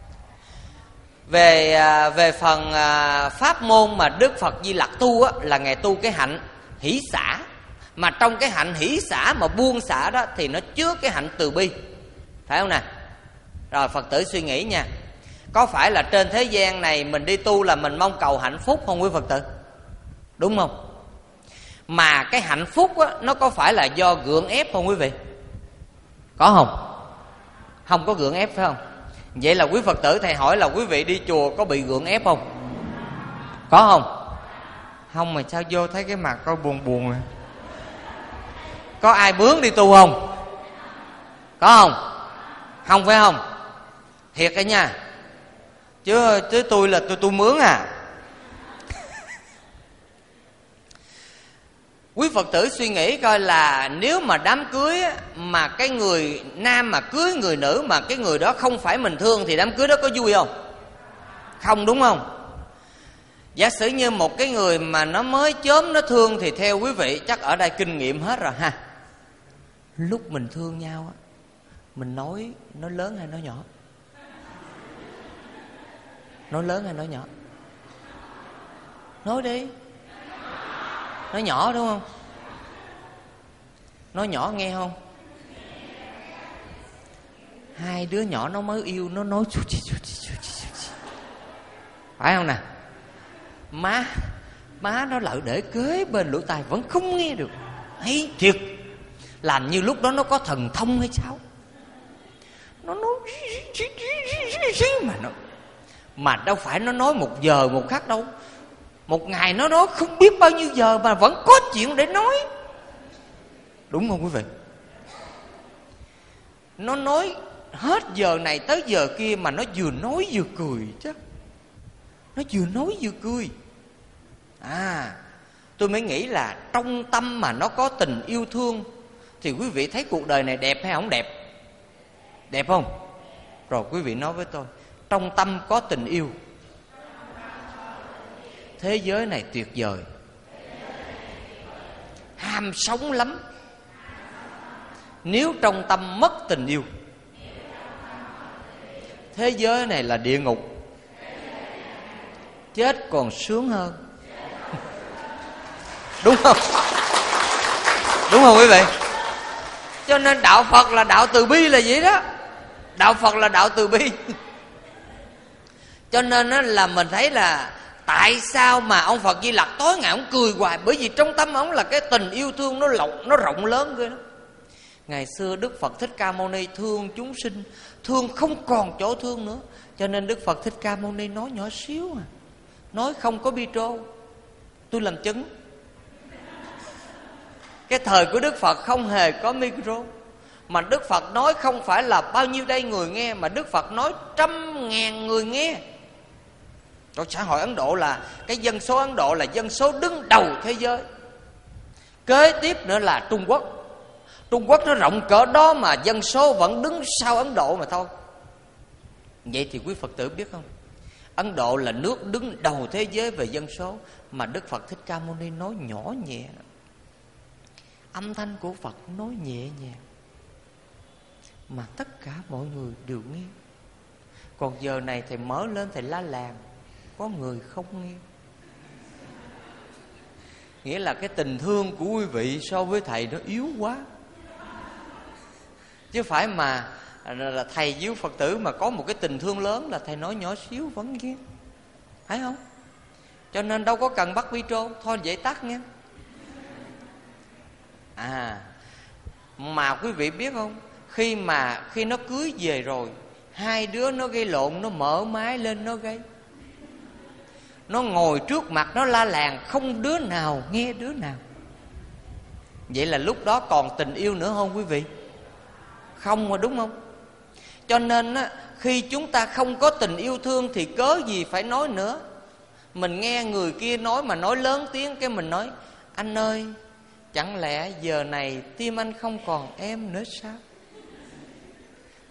Về à, về phần à, pháp môn mà Đức Phật Di Lặc tu á, là Ngài tu cái hạnh hỷ xả. Mà trong cái hạnh hỷ xả mà buông xả đó thì nó chứa cái hạnh từ bi, phải không nè? Rồi Phật tử suy nghĩ nha. Có phải là trên thế gian này mình đi tu là mình mong cầu hạnh phúc không quý Phật tử? Đúng không? Mà cái hạnh phúc á, nó có phải là do gượng ép không quý vị? Có không? Không có gượng ép phải không? Vậy là quý Phật tử thầy hỏi là quý vị đi chùa có bị gượng ép không? Có không? Không mà sao vô thấy cái mặt coi buồn buồn à? Có ai bướng đi tu không? Có không? Không phải không? Thiệt đấy nha. Chứ, chứ tôi là tôi tu mướn à. Quý Phật tử suy nghĩ coi là nếu mà đám cưới á, mà cái người nam mà cưới người nữ mà cái người đó không phải mình thương thì đám cưới đó có vui không? Không, đúng không? Giả sử như một cái người mà nó mới chớm nó thương thì theo quý vị chắc ở đây kinh nghiệm hết rồi ha. Lúc mình thương nhau á, mình nói nói lớn hay nói nhỏ? Nói lớn hay nói nhỏ? Nói đi. Nói nhỏ đúng không? Nói nhỏ nghe không? Hai đứa nhỏ nó mới yêu nó nói chú chi chú chi chú chi, phải không nè? Má má nó lại để kế bên lỗ tai vẫn không nghe được. Hay thiệt. Làm như lúc đó nó có thần thông hay sao? Nó nói mà nó mà đâu phải nó nói một giờ một khắc đâu. Một ngày nó nói không biết bao nhiêu giờ mà vẫn có chuyện để nói. Đúng không quý vị? Nó nói hết giờ này tới giờ kia mà nó vừa nói vừa cười chứ. Nó vừa nói vừa cười. À, tôi mới nghĩ là trong tâm mà nó có tình yêu thương thì quý vị thấy cuộc đời này đẹp hay không đẹp? Đẹp không? Rồi quý vị nói với tôi, trong tâm có tình yêu, thế giới này tuyệt vời. Ham sống lắm. Nếu trong tâm mất tình yêu, thế giới này là địa ngục. Chết còn sướng hơn. Đúng không? Đúng không quý vị? Cho nên đạo Phật là đạo từ bi là vậy đó. Đạo Phật là đạo từ bi. Cho nên là mình thấy là tại sao mà ông Phật Di Lặc tối ngày ông cười hoài? Bởi vì trong tâm ông là cái tình yêu thương nó rộng, nó rộng lớn ghê đó. Ngày xưa Đức Phật Thích Ca Mâu Ni thương chúng sinh, thương không còn chỗ thương nữa. Cho nên Đức Phật Thích Ca Mâu Ni nói nhỏ xíu à, nói không có micro. Tôi làm chứng. Cái thời của Đức Phật không hề có micro. Mà Đức Phật nói không phải là bao nhiêu đây người nghe, mà Đức Phật nói trăm ngàn người nghe. Trong xã hội Ấn Độ là cái dân số Ấn Độ là dân số đứng đầu thế giới. Kế tiếp nữa là Trung Quốc. Trung Quốc nó rộng cỡ đó mà dân số vẫn đứng sau Ấn Độ mà thôi. Vậy thì quý Phật tử biết không, Ấn Độ là nước đứng đầu thế giới về dân số, mà Đức Phật Thích Ca Mâu Ni nói nhỏ nhẹ. Âm thanh của Phật nói nhẹ nhàng mà tất cả mọi người đều nghe. Còn giờ này thầy mở lên thầy la làng, có người không nghe. Nghĩa là cái tình thương của quý vị so với thầy nó yếu quá. Chứ phải mà là thầy với Phật tử mà có một cái tình thương lớn là thầy nói nhỏ xíu vẫn nghe, phải không? Cho nên đâu có cần bắt micro, thôi vậy tắt nha. À, mà quý vị biết không, khi mà khi nó cưới về rồi, hai đứa nó gây lộn, nó mở máy lên nó gây, nó ngồi trước mặt nó la làng, không đứa nào nghe đứa nào. Vậy là lúc đó còn tình yêu nữa không quý vị? Không mà, đúng không? Cho nên á, khi chúng ta không có tình yêu thương thì cớ gì phải nói nữa. Mình nghe người kia nói mà nói lớn tiếng, cái mình nói: anh ơi, chẳng lẽ giờ này tim anh không còn em nữa sao?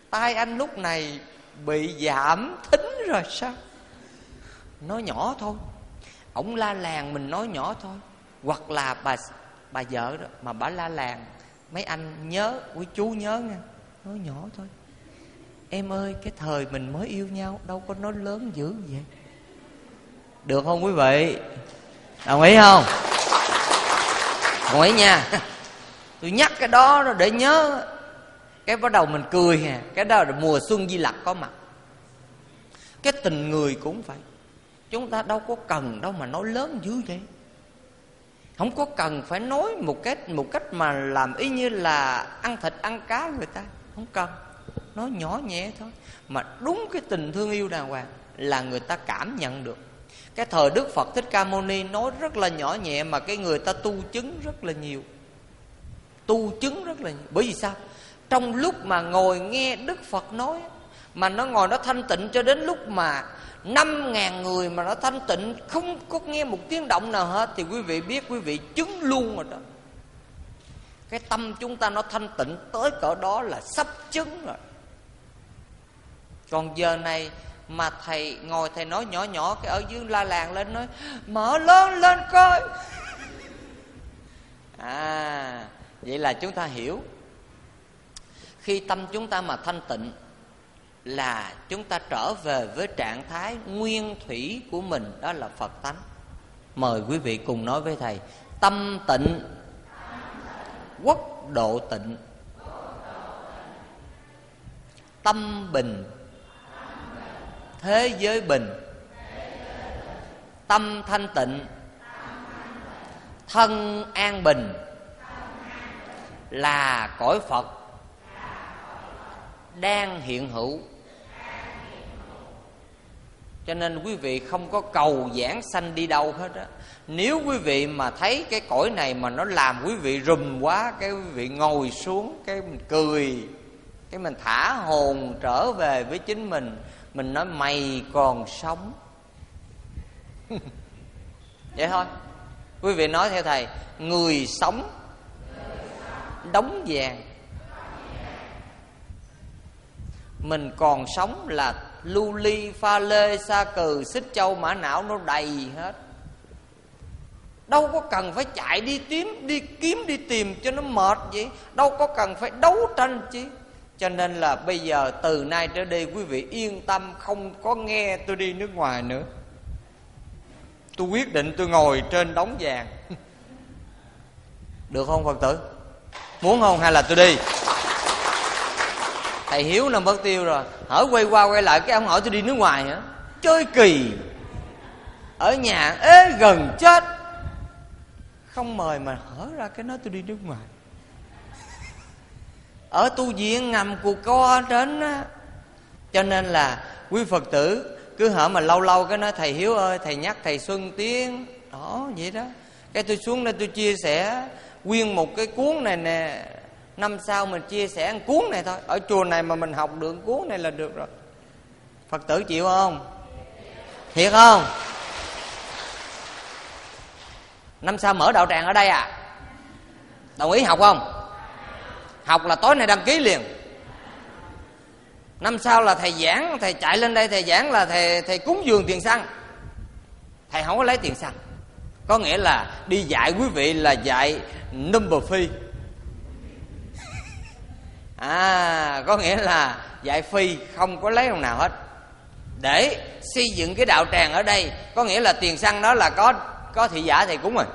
tai anh lúc này bị giảm thính rồi sao? Nói nhỏ thôi, ổng la làng mình nói nhỏ thôi. Hoặc là bà bà vợ đó mà bà la làng, mấy anh nhớ, quý chú nhớ nha, nói nhỏ thôi. Em ơi, cái thời mình mới yêu nhau đâu có nói lớn dữ vậy. Được không quý vị? Đồng ý không? Đồng ý nha. Tôi nhắc cái đó để nhớ. Cái bắt đầu mình cười hà. Cái đó là mùa xuân Di Lặc có mặt. Cái tình người cũng vậy. Chúng ta đâu có cần đâu mà nói lớn dữ vậy. Không có cần phải nói một cách một cách mà làm y như là ăn thịt ăn cá người ta. Không cần. Nói nhỏ nhẹ thôi. Mà đúng cái tình thương yêu đàng hoàng là người ta cảm nhận được. Cái thời Đức Phật Thích Ca Mâu Ni nói rất là nhỏ nhẹ mà cái người ta tu chứng rất là nhiều. Tu chứng rất là nhiều. Bởi vì sao? Trong lúc mà ngồi nghe Đức Phật nói, mà nó ngồi nó thanh tịnh cho đến lúc mà năm ngàn người mà nó thanh tịnh, không có nghe một tiếng động nào hết, thì quý vị biết, quý vị chứng luôn rồi đó. Cái tâm chúng ta nó thanh tịnh tới cỡ đó là sắp chứng rồi. Còn giờ này mà thầy ngồi thầy nói nhỏ nhỏ, cái ở dưới la làng lên nói mở lớn lên coi. À, vậy là chúng ta hiểu, khi tâm chúng ta mà thanh tịnh là chúng ta trở về với trạng thái nguyên thủy của mình, đó là Phật tánh. Mời quý vị cùng nói với thầy: tâm tịnh, quốc độ tịnh. Tâm bình, thế giới bình. Tâm thanh tịnh, thân an bình, là cõi Phật đang hiện hữu. Cho nên quý vị không có cầu giảng sanh đi đâu hết á. Nếu quý vị mà thấy cái cõi này mà nó làm quý vị rùm quá, cái quý vị ngồi xuống, cái mình cười, cái mình thả hồn trở về với chính mình. Mình nói mày còn sống. Vậy thôi. Quý vị nói theo thầy: người sống đóng vàng. Mình còn sống là lưu ly, pha lê, sa cừ, xích châu, mã não nó đầy hết. Đâu có cần phải chạy đi kiếm, đi kiếm đi tìm cho nó mệt vậy. Đâu có cần phải đấu tranh chứ. Cho nên là bây giờ từ nay trở đi quý vị yên tâm, không có nghe tôi đi nước ngoài nữa. Tôi quyết định tôi ngồi trên đống vàng. Được không Phật tử? Muốn không hay là tôi đi? Thầy Hiếu là mất tiêu rồi. Hỏi quay qua quay lại cái ông hỏi tôi đi nước ngoài hả? Chơi kỳ. Ở nhà ế gần chết. Không mời mà hở ra cái nói tôi đi nước ngoài. Ở tu viện ngầm cù co đến á. Cho nên là quý Phật tử cứ hở mà lâu lâu cái nói thầy Hiếu ơi, thầy nhắc thầy Xuân Tiến. Đó vậy đó. Cái tôi xuống đây tôi chia sẻ nguyên một cái cuốn này nè. Năm sau mình chia sẻ một cuốn này thôi. Ở chùa này mà mình học được cuốn này là được rồi. Phật tử chịu không? Thiệt không? Năm sau mở đạo tràng ở đây à? Đồng ý học không? Học là tối nay đăng ký liền. Năm sau là thầy giảng, thầy chạy lên đây thầy giảng là thầy thầy cúng dường tiền xăng. Thầy không có lấy tiền xăng. Có nghĩa là đi dạy quý vị là dạy number fee. À, có nghĩa là dạy phi, không có lấy đồng nào hết. Để xây dựng cái đạo tràng ở đây, có nghĩa là tiền xăng đó là có có thị giả thầy cúng rồi.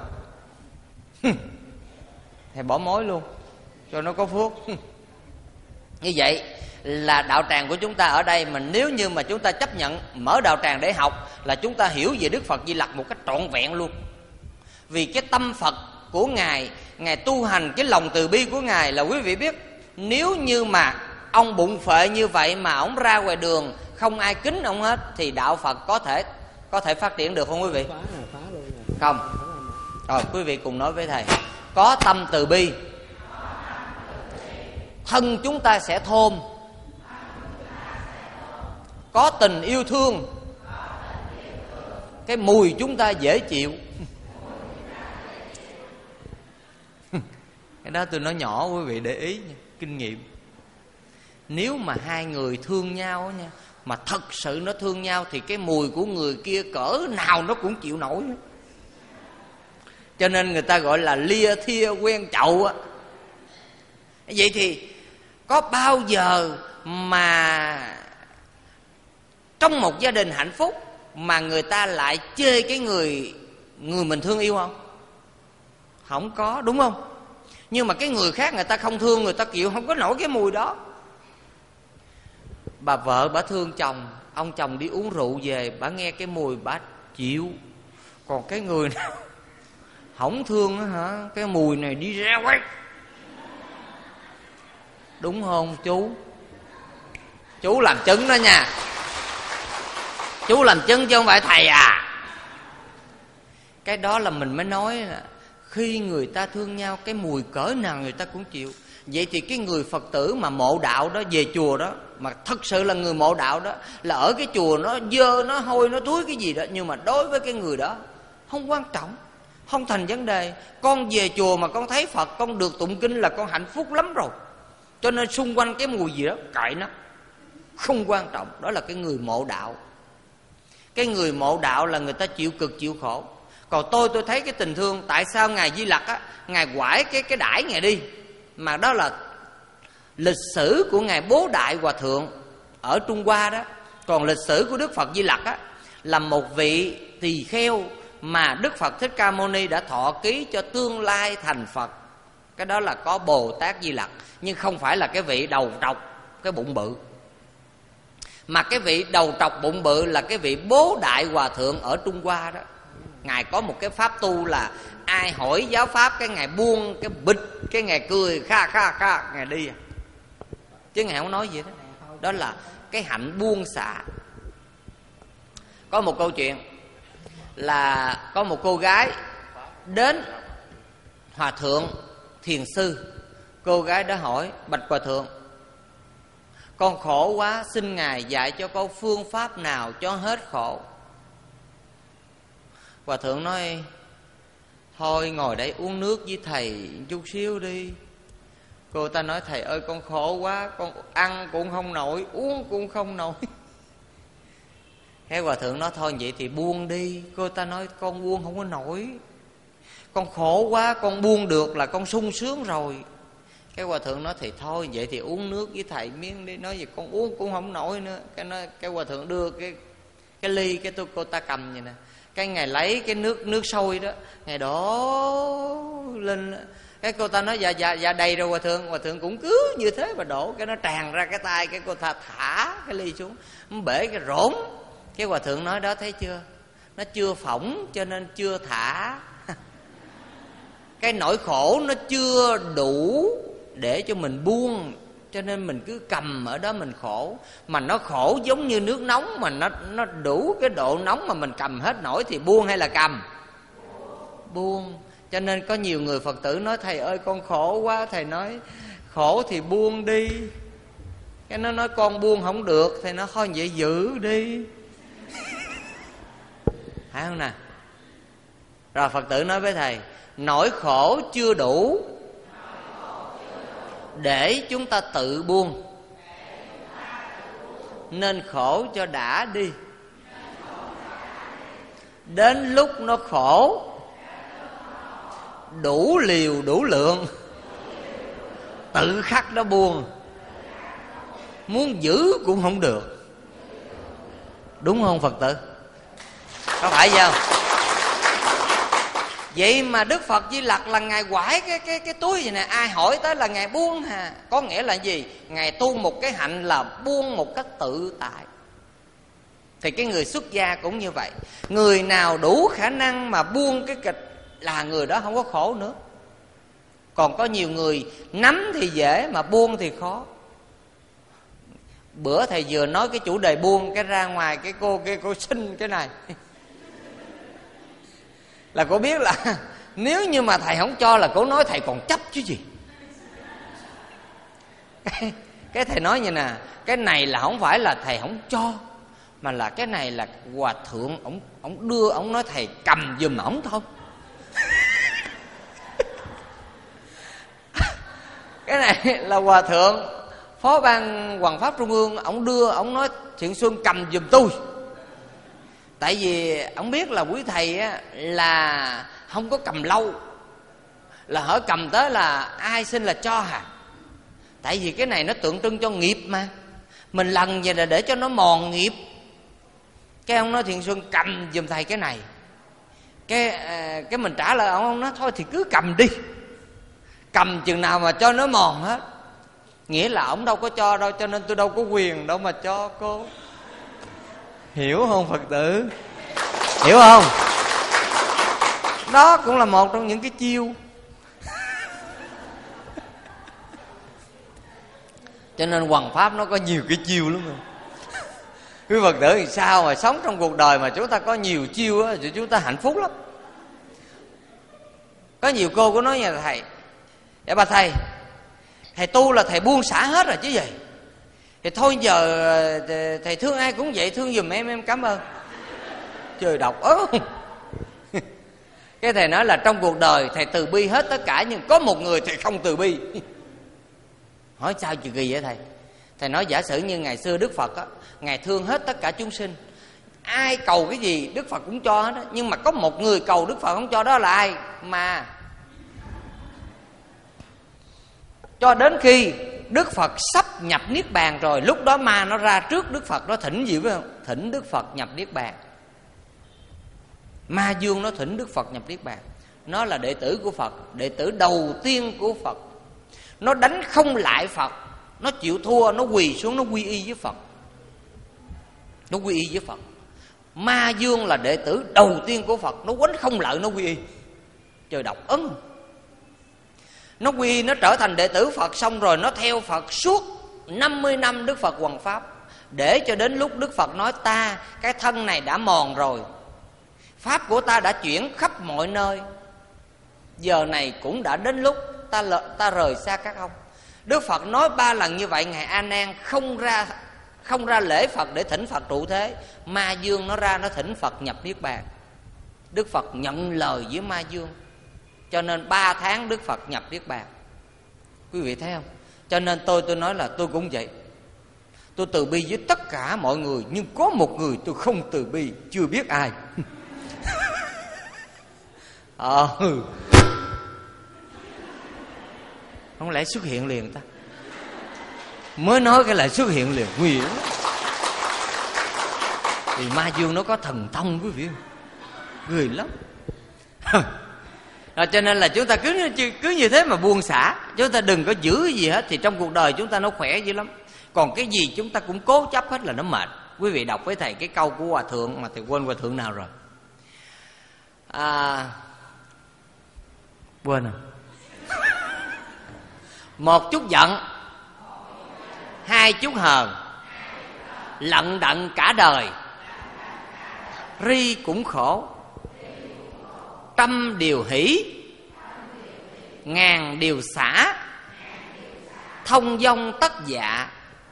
Thầy bỏ mối luôn cho nó có phước. Như vậy là đạo tràng của chúng ta ở đây, mà nếu như mà chúng ta chấp nhận mở đạo tràng để học, là chúng ta hiểu về Đức Phật Di Lặc một cách trọn vẹn luôn. Vì cái tâm Phật của Ngài, Ngài tu hành cái lòng từ bi của Ngài là quý vị biết. Nếu như mà ông bụng phệ như vậy mà ông ra ngoài đường không ai kính ông hết, thì đạo Phật có thể có thể phát triển được không quý vị? Không. Rồi quý vị cùng nói với thầy: có tâm từ bi, thân chúng ta sẽ thơm. Có tình yêu thương, cái mùi chúng ta dễ chịu. Cái đó tôi nói nhỏ quý vị để ý nha, kinh nghiệm. Nếu mà hai người thương nhau nha, mà thật sự nó thương nhau, thì cái mùi của người kia cỡ nào nó cũng chịu nổi. Cho nên người ta gọi là lia thia quen chậu á. Vậy thì có bao giờ mà trong một gia đình hạnh phúc mà người ta lại chê cái người người mình thương yêu không? Không có, đúng không? Nhưng mà cái người khác người ta không thương, người ta chịu không có nổi cái mùi đó. Bà vợ bà thương chồng, ông chồng đi uống rượu về, bà nghe cái mùi bà chịu. Còn cái người nào không thương á hả, cái mùi này đi ra quay. Đúng không chú? Chú làm chứng đó nha. Chú làm chứng chứ không phải thầy à. Cái đó là mình mới nói là khi người ta thương nhau, cái mùi cỡ nào người ta cũng chịu. Vậy thì cái người Phật tử mà mộ đạo đó, về chùa đó, mà thật sự là người mộ đạo đó, là ở cái chùa nó dơ, nó hôi, nó thúi cái gì đó, nhưng mà đối với cái người đó không quan trọng, không thành vấn đề. Con về chùa mà con thấy Phật, con được tụng kinh là con hạnh phúc lắm rồi. Cho nên xung quanh cái mùi gì đó kệ nó, không quan trọng. Đó là cái người mộ đạo. Cái người mộ đạo là người ta chịu cực chịu khổ. Còn tôi tôi thấy cái tình thương. Tại sao Ngài Di Lặc á, Ngài quải cái cái đãi Ngài đi, mà đó là lịch sử của Ngài Bố Đại Hòa Thượng ở Trung Hoa đó. Còn lịch sử của Đức Phật Di Lặc á, là một vị tỳ kheo mà Đức Phật Thích Ca Mâu Ni đã thọ ký cho tương lai thành Phật. Cái đó là có Bồ Tát Di Lặc, nhưng không phải là cái vị đầu trọc cái bụng bự. Mà cái vị đầu trọc bụng bự là cái vị Bố Đại Hòa Thượng ở Trung Hoa đó. Ngài có một cái pháp tu là ai hỏi giáo pháp cái Ngài buông cái bịch, cái Ngài cười kha kha kha, Ngài đi à. Chứ Ngài không nói gì đó. Đó là cái hạnh buông xả. Có một câu chuyện là có một cô gái đến Hòa Thượng Thiền Sư. Cô gái đó hỏi: bạch Hòa Thượng, con khổ quá, xin Ngài dạy cho con phương pháp nào cho hết khổ. Hòa Thượng nói: thôi ngồi đây uống nước với thầy chút xíu đi. Cô ta nói: thầy ơi, con khổ quá, con ăn cũng không nổi, uống cũng không nổi. Cái Hòa Thượng nói: thôi vậy thì buông đi. Cô ta nói: con buông không có nổi, con khổ quá, con buông được là con sung sướng rồi. Cái Hòa Thượng nói: thì thôi vậy thì uống nước với thầy miếng đi. Nói gì con uống cũng không nổi nữa. Cái nói, cái Hòa Thượng đưa cái cái ly, cái tôi cô ta cầm vậy nè. Cái Ngài lấy cái nước nước sôi đó, Ngài đổ lên. Cái cô ta nói: dạ dạ dạ đầy rồi Hòa Thượng. Hòa Thượng cũng cứ như thế mà đổ. Cái nó tràn ra cái tay. Cái cô ta thả cái ly xuống, bể cái rỗng. Cái Hòa Thượng nói: đó thấy chưa, nó chưa phỏng cho nên chưa thả. Cái nỗi khổ nó chưa đủ để cho mình buông, cho nên mình cứ cầm ở đó mình khổ. Mà nó khổ giống như nước nóng, mà nó nó đủ cái độ nóng mà mình cầm hết nổi thì buông hay là cầm? Buông. Cho nên có nhiều người Phật tử nói: thầy ơi con khổ quá. Thầy nói: khổ thì buông đi. Cái nó nói: con buông không được. Thầy nói: thôi vậy giữ đi. Phải không nè? Rồi Phật tử nói với thầy: nỗi khổ chưa đủ để chúng ta tự buông, nên khổ cho đã đi. Đến lúc nó khổ đủ liều đủ lượng, tự khắc nó buông. Muốn giữ cũng không được. Đúng không Phật tử? Có phải vậy không? Vậy mà Đức Phật Di Lặc là Ngài quải cái cái cái túi vậy nè, ai hỏi tới là Ngài buông hà. Có nghĩa là gì? Ngài tu một cái hạnh là buông một cách tự tại. Thì cái người xuất gia cũng như vậy. Người nào đủ khả năng mà buông cái kịch là người đó không có khổ nữa. Còn có nhiều người nắm thì dễ mà buông thì khó. Bữa thầy vừa nói cái chủ đề buông, cái ra ngoài cái cô cái cô xin cái này là cô biết là nếu như mà thầy không cho là cô nói thầy còn chấp chứ gì. Cái, cái thầy nói như nè, cái này là không phải là thầy không cho, mà là cái này là Hòa Thượng ổng ổng đưa, ổng nói thầy cầm giùm ổng thôi. Cái này là Hòa Thượng Phó ban Hoằng Pháp Trung ương, ông đưa, ông nói Thiện Xuân cầm giùm tôi. Tại vì ông biết là quý thầy á, là không có cầm lâu, là hở cầm tới là ai xin là cho hả. Tại vì cái này nó tượng trưng cho nghiệp mà, mình lần vậy là để cho nó mòn nghiệp. Cái ông nói Thiện Xuân cầm giùm thầy cái này. Cái cái mình trả lời ông, ông nói thôi thì cứ cầm đi, cầm chừng nào mà cho nó mòn hết. Nghĩa là ông đâu có cho đâu, cho nên tôi đâu có quyền đâu mà cho cô. Hiểu không Phật tử? Hiểu không? Đó cũng là một trong những cái chiêu. Cho nên hoằng pháp nó có nhiều cái chiêu lắm rồi. Quý Phật tử thì sao mà sống trong cuộc đời mà chúng ta có nhiều chiêu á, thì chúng ta hạnh phúc lắm. Có nhiều cô có nói nhà thầy: dạ bà thầy, thầy tu là thầy buông xả hết rồi chứ gì. Thì thôi giờ thầy thương ai cũng vậy, thương giùm em, em cảm ơn. Trời độc ớ. Cái thầy nói là trong cuộc đời thầy từ bi hết tất cả, nhưng có một người thầy không từ bi. Hỏi sao chuyện kỳ vậy thầy? Thầy nói giả sử như ngày xưa Đức Phật á, Ngài thương hết tất cả chúng sinh, ai cầu cái gì Đức Phật cũng cho hết á. Nhưng mà có một người cầu Đức Phật không cho, đó là ai? Ma. Cho đến khi Đức Phật sắp nhập Niết Bàn rồi, lúc đó ma nó ra trước Đức Phật, nó thỉnh gì phải không? Thỉnh Đức Phật nhập Niết Bàn. Ma dương nó thỉnh Đức Phật nhập Niết Bàn. Nó là đệ tử của Phật, đệ tử đầu tiên của Phật. Nó đánh không lại Phật, nó chịu thua, nó quỳ xuống, nó quy y với Phật. Nó quy y với Phật. Ma dương là đệ tử đầu tiên của Phật, nó quánh không lại, nó quy y. Trời độc ấn. Nó quy y, nó trở thành đệ tử Phật, xong rồi nó theo Phật suốt năm mươi năm Đức Phật hoằng pháp. Để cho đến lúc Đức Phật nói ta, cái thân này đã mòn rồi, pháp của ta đã chuyển khắp mọi nơi, giờ này cũng đã đến lúc ta, ta rời xa các ông. Đức Phật nói ba lần như vậy, Ngài A Nan không ra không ra lễ Phật để thỉnh Phật trụ thế. Ma dương nó ra, nó thỉnh Phật nhập Niết Bàn. Đức Phật nhận lời với ma dương, cho nên ba tháng Đức Phật nhập Niết Bàn. Quý vị thấy không? Cho nên tôi tôi nói là tôi cũng vậy. Tôi từ bi với tất cả mọi người, nhưng có một người tôi không từ bi, chưa biết ai. Ờ không lẽ xuất hiện liền ta? Mới nói cái lại xuất hiện liền, nguy hiểm. Thì ma dương nó có thần thông quý vị, người lắm. Rồi cho nên là chúng ta cứ cứ như thế mà buông xả, chúng ta đừng có giữ gì hết, thì trong cuộc đời chúng ta nó khỏe dữ lắm. Còn cái gì chúng ta cũng cố chấp hết là nó mệt. Quý vị đọc với thầy cái câu của Hòa Thượng, mà thầy quên Hòa Thượng nào rồi. À, quên à. Một chút giận, hai chút hờn, lận đận cả đời, ri cũng khổ, trăm điều hỷ, ngàn điều xả, thông dong tất dạ,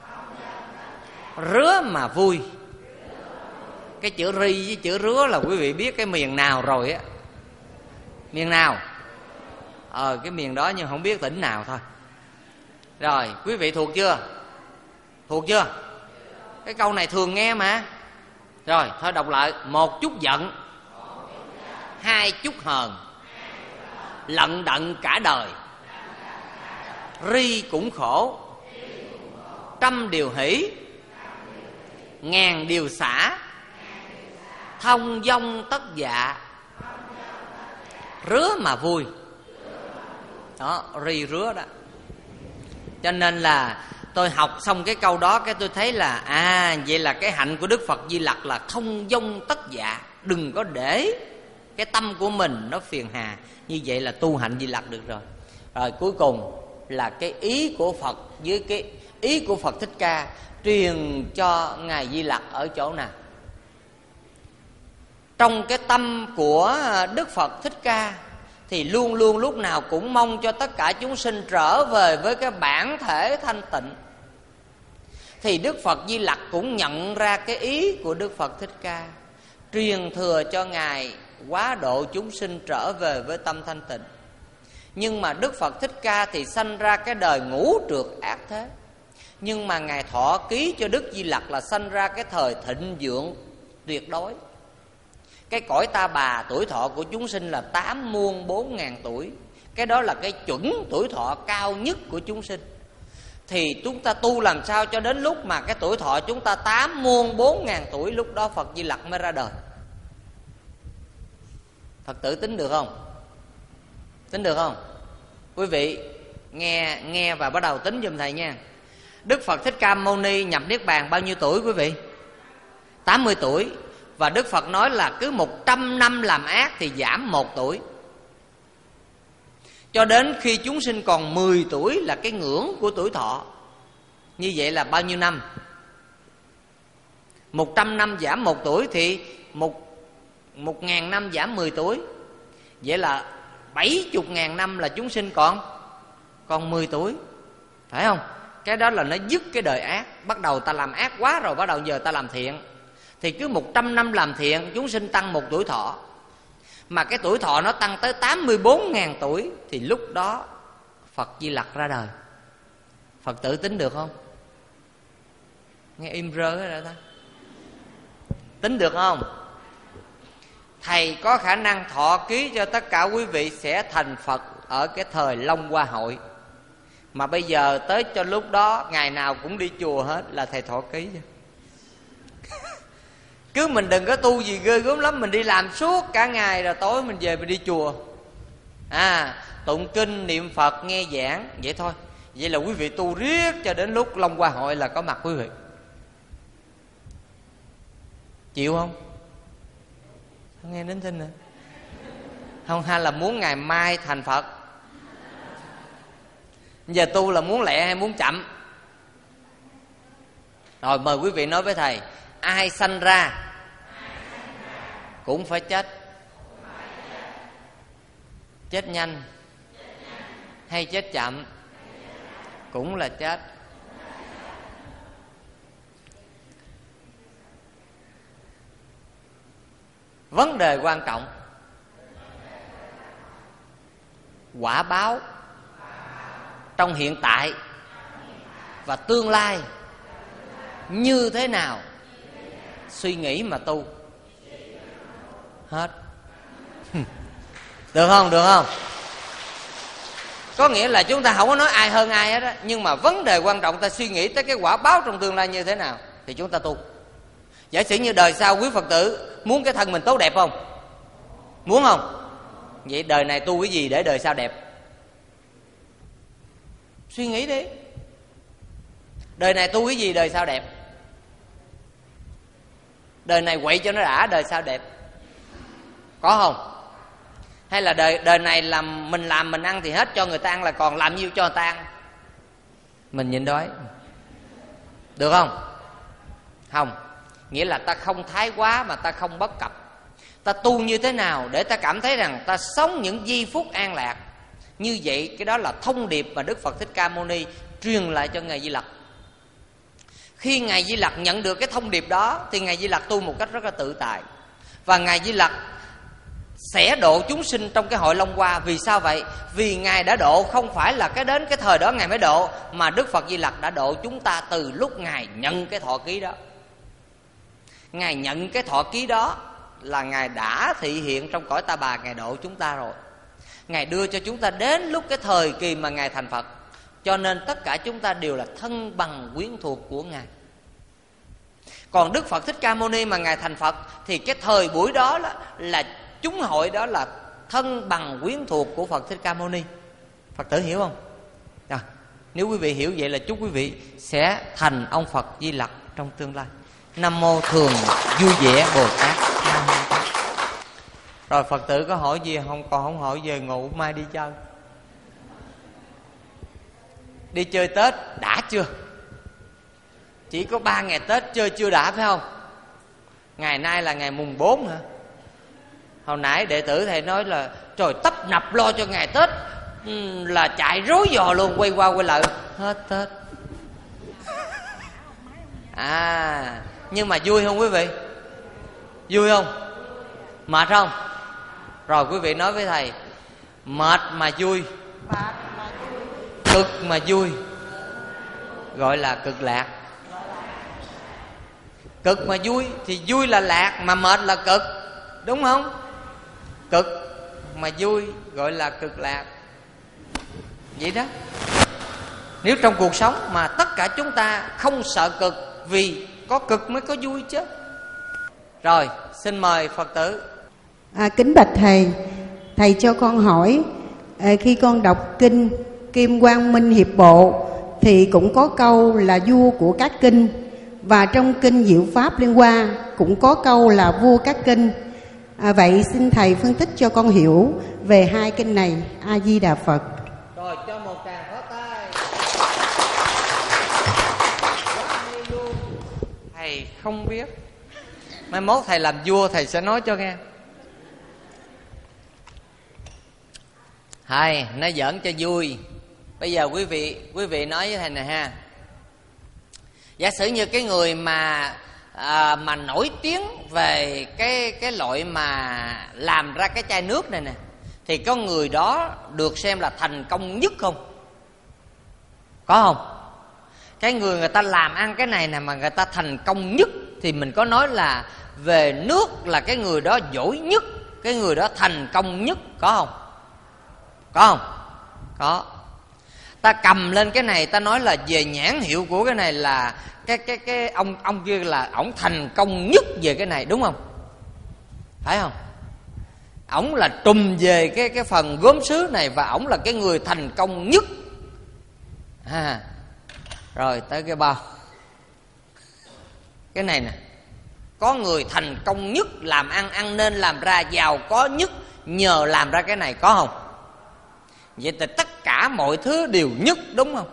rứa mà vui. Cái chữ ri với chữ rứa là quý vị biết cái miền nào rồi á? Miền nào? Ờ cái miền đó nhưng không biết tỉnh nào thôi. Rồi quý vị thuộc chưa? Thuộc chưa? Cái câu này thường nghe mà. Rồi thôi đọc lại. Một chút giận, hai chút hờn, lận đận cả đời, ri cũng khổ, trăm điều hỷ, ngàn điều xả, thông dong tất dạ, rứa mà vui. Đó, ri rứa đó. Cho nên là tôi học xong cái câu đó, cái tôi thấy là à vậy là cái hạnh của Đức Phật Di Lặc là thông dong tất dạ. Đừng có để cái tâm của mình nó phiền hà. Như vậy là tu hạnh Di Lặc được rồi. Rồi cuối cùng là cái ý của Phật với cái ý của Phật Thích Ca truyền cho Ngài Di Lặc ở chỗ nào? Trong cái tâm của Đức Phật Thích Ca thì luôn luôn lúc nào cũng mong cho tất cả chúng sinh trở về với cái bản thể thanh tịnh. Thì Đức Phật Di Lặc cũng nhận ra cái ý của Đức Phật Thích Ca, truyền thừa cho Ngài quá độ chúng sinh trở về với tâm thanh tịnh. Nhưng mà Đức Phật Thích Ca thì sanh ra cái đời ngũ trược ác thế, Nhưng mà Ngài thọ ký cho Đức Di Lặc là sanh ra cái thời thịnh vượng tuyệt đối. Cái cõi Ta Bà tuổi thọ của chúng sinh là tám muôn bốn ngàn tuổi. Cái đó là cái chuẩn tuổi thọ cao nhất của chúng sinh. Thì chúng ta tu làm sao cho đến lúc mà cái tuổi thọ chúng ta tám muôn bốn ngàn tuổi, lúc đó Phật Di Lặc mới ra đời. Phật tử tính được không? Tính được không? Quý vị nghe nghe và bắt đầu tính giùm thầy nha. Đức Phật Thích Ca Mâu Ni nhập Niết Bàn bao nhiêu tuổi quý vị? tám mươi tuổi. Và Đức Phật nói là cứ một trăm năm làm ác thì giảm một tuổi. Cho đến khi chúng sinh còn mười tuổi là cái ngưỡng của tuổi thọ. Như vậy là bao nhiêu năm? Một trăm năm giảm một tuổi thì một, một ngàn năm giảm mười tuổi. Vậy là bảy chục ngàn năm là chúng sinh còn Còn mười tuổi. Phải không? Cái đó là nó dứt cái đời ác. Bắt đầu ta làm ác quá rồi, bắt đầu giờ ta làm thiện. Thì cứ một trăm năm làm thiện, chúng sinh tăng một tuổi thọ. Mà cái tuổi thọ nó tăng tới tám mươi bốn ngàn tuổi, thì lúc đó Phật Di Lặc ra đời. Phật tử tính được không? Nghe im rơ rồi ta. Tính được không? Thầy có khả năng thọ ký cho tất cả quý vị sẽ thành Phật ở cái thời Long Hoa Hội. Mà bây giờ tới cho lúc đó ngày nào cũng đi chùa hết là thầy thọ ký chứ. Cứ mình đừng có tu gì ghê gớm lắm, mình đi làm suốt cả ngày rồi tối mình về mình đi chùa. À, tụng kinh, niệm Phật, nghe giảng, vậy thôi. Vậy là quý vị tu riết cho đến lúc Long Hoa Hội là có mặt quý vị. Chịu không? Không nghe đến tin nữa. Không, hay là muốn ngày mai thành Phật? Giờ tu là muốn lẹ hay muốn chậm? Rồi mời quý vị nói với thầy. Ai sanh ra cũng phải chết. Chết nhanh hay chết chậm cũng là chết. Vấn đề quan trọng, quả báo trong hiện tại và tương lai như thế nào, suy nghĩ mà tu hết. Được không? Được không? Có nghĩa là chúng ta không có nói ai hơn ai hết á, nhưng mà vấn đề quan trọng ta suy nghĩ tới cái quả báo trong tương lai như thế nào thì chúng ta tu. Giả sử như đời sau quý Phật tử muốn cái thân mình tốt đẹp không? Muốn không? Vậy đời này tu cái gì để đời sau đẹp? Suy nghĩ đi. Đời này tu cái gì đời sau đẹp? Đời này quậy cho nó đã, đời sau đẹp. Có không? Hay là đời đời này làm mình làm mình ăn thì hết cho người ta ăn, là còn làm nhiêu cho người ta ăn? Mình nhịn đói. Được không? Không. Nghĩa là ta không thái quá mà ta không bất cập. Ta tu như thế nào để ta cảm thấy rằng ta sống những giây phút an lạc. Như vậy cái đó là thông điệp mà Đức Phật Thích Ca Mâu Ni truyền lại cho Ngài Di Lặc. Khi Ngài Di Lặc nhận được cái thông điệp đó thì Ngài Di Lặc tu một cách rất là tự tại. Và Ngài Di Lặc sẽ độ chúng sinh trong cái hội Long Hoa. Vì sao vậy? Vì Ngài đã độ, không phải là cái đến cái thời đó Ngài mới độ, mà Đức Phật Di Lặc đã độ chúng ta từ lúc Ngài nhận cái thọ ký đó. Ngài nhận cái thọ ký đó là Ngài đã thị hiện trong cõi Ta Bà, Ngài độ chúng ta rồi. Ngài đưa cho chúng ta đến lúc cái thời kỳ mà Ngài thành Phật. Cho nên tất cả chúng ta đều là thân bằng quyến thuộc của Ngài. Còn Đức Phật Thích Ca Mâu Ni mà Ngài thành Phật thì cái thời buổi đó là, là chúng hội đó là thân bằng quyến thuộc của Phật Thích Ca Mâu Ni. Phật tử hiểu không? À, nếu quý vị hiểu vậy là chúc quý vị sẽ thành ông Phật Di Lặc trong tương lai. Nam mô Thường Vui Vẻ Bồ Tát. Rồi Phật tử có hỏi gì không? Còn không hỏi về ngủ, mai đi chơi. Đi chơi Tết đã chưa? Chỉ có ba ngày Tết chơi chưa đã phải không? Ngày nay là ngày mùng bốn hả? Hồi nãy đệ tử thầy nói là trời tấp nập lo cho ngày Tết, là chạy rối dò luôn, quay qua quay lại hết Tết. À, nhưng mà vui không quý vị? Vui không? Mệt không? Rồi quý vị nói với thầy, mệt mà vui, cực mà vui, gọi là cực lạc. Cực mà vui thì vui là lạc, mà mệt là cực, đúng không? Cực mà vui gọi là cực lạc. Vậy đó. Nếu trong cuộc sống mà tất cả chúng ta không sợ cực, vì có cực mới có vui chứ. Rồi, xin mời Phật tử. À, kính bạch thầy, thầy cho con hỏi, à, khi con đọc kinh Kim Quang Minh Hiệp Bộ thì cũng có câu là vua của các kinh, và trong kinh Diệu Pháp Liên Hoa cũng có câu là vua các kinh. À, vậy xin thầy phân tích cho con hiểu về hai kinh này. A Di Đà Phật. Rồi, cho một tràng pháo tay. Thầy không biết, mai mốt thầy làm vua thầy sẽ nói cho nghe. Hay, nó giỡn cho vui. Bây giờ quý vị quý vị nói với thầy này ha. Giả sử như cái người mà à, mà nổi tiếng về cái cái loại mà làm ra cái chai nước này nè, thì có người đó được xem là thành công nhất không? Có không? Cái người người ta làm ăn cái này nè mà người ta thành công nhất thì mình có nói là về nước là cái người đó giỏi nhất, cái người đó thành công nhất, có không? Có không? Có. Ta cầm lên cái này ta nói là về nhãn hiệu của cái này là cái cái cái ông ông kia là ổng thành công nhất về cái này, đúng không? Phải không? Ổng là trùm về cái cái phần gốm sứ này và ổng là cái người thành công nhất. À, rồi tới cái bao. Cái này nè, có người thành công nhất, làm ăn ăn nên làm ra giàu có nhất nhờ làm ra cái này, có không? Vậy thì tất cả mọi thứ đều nhất, đúng không?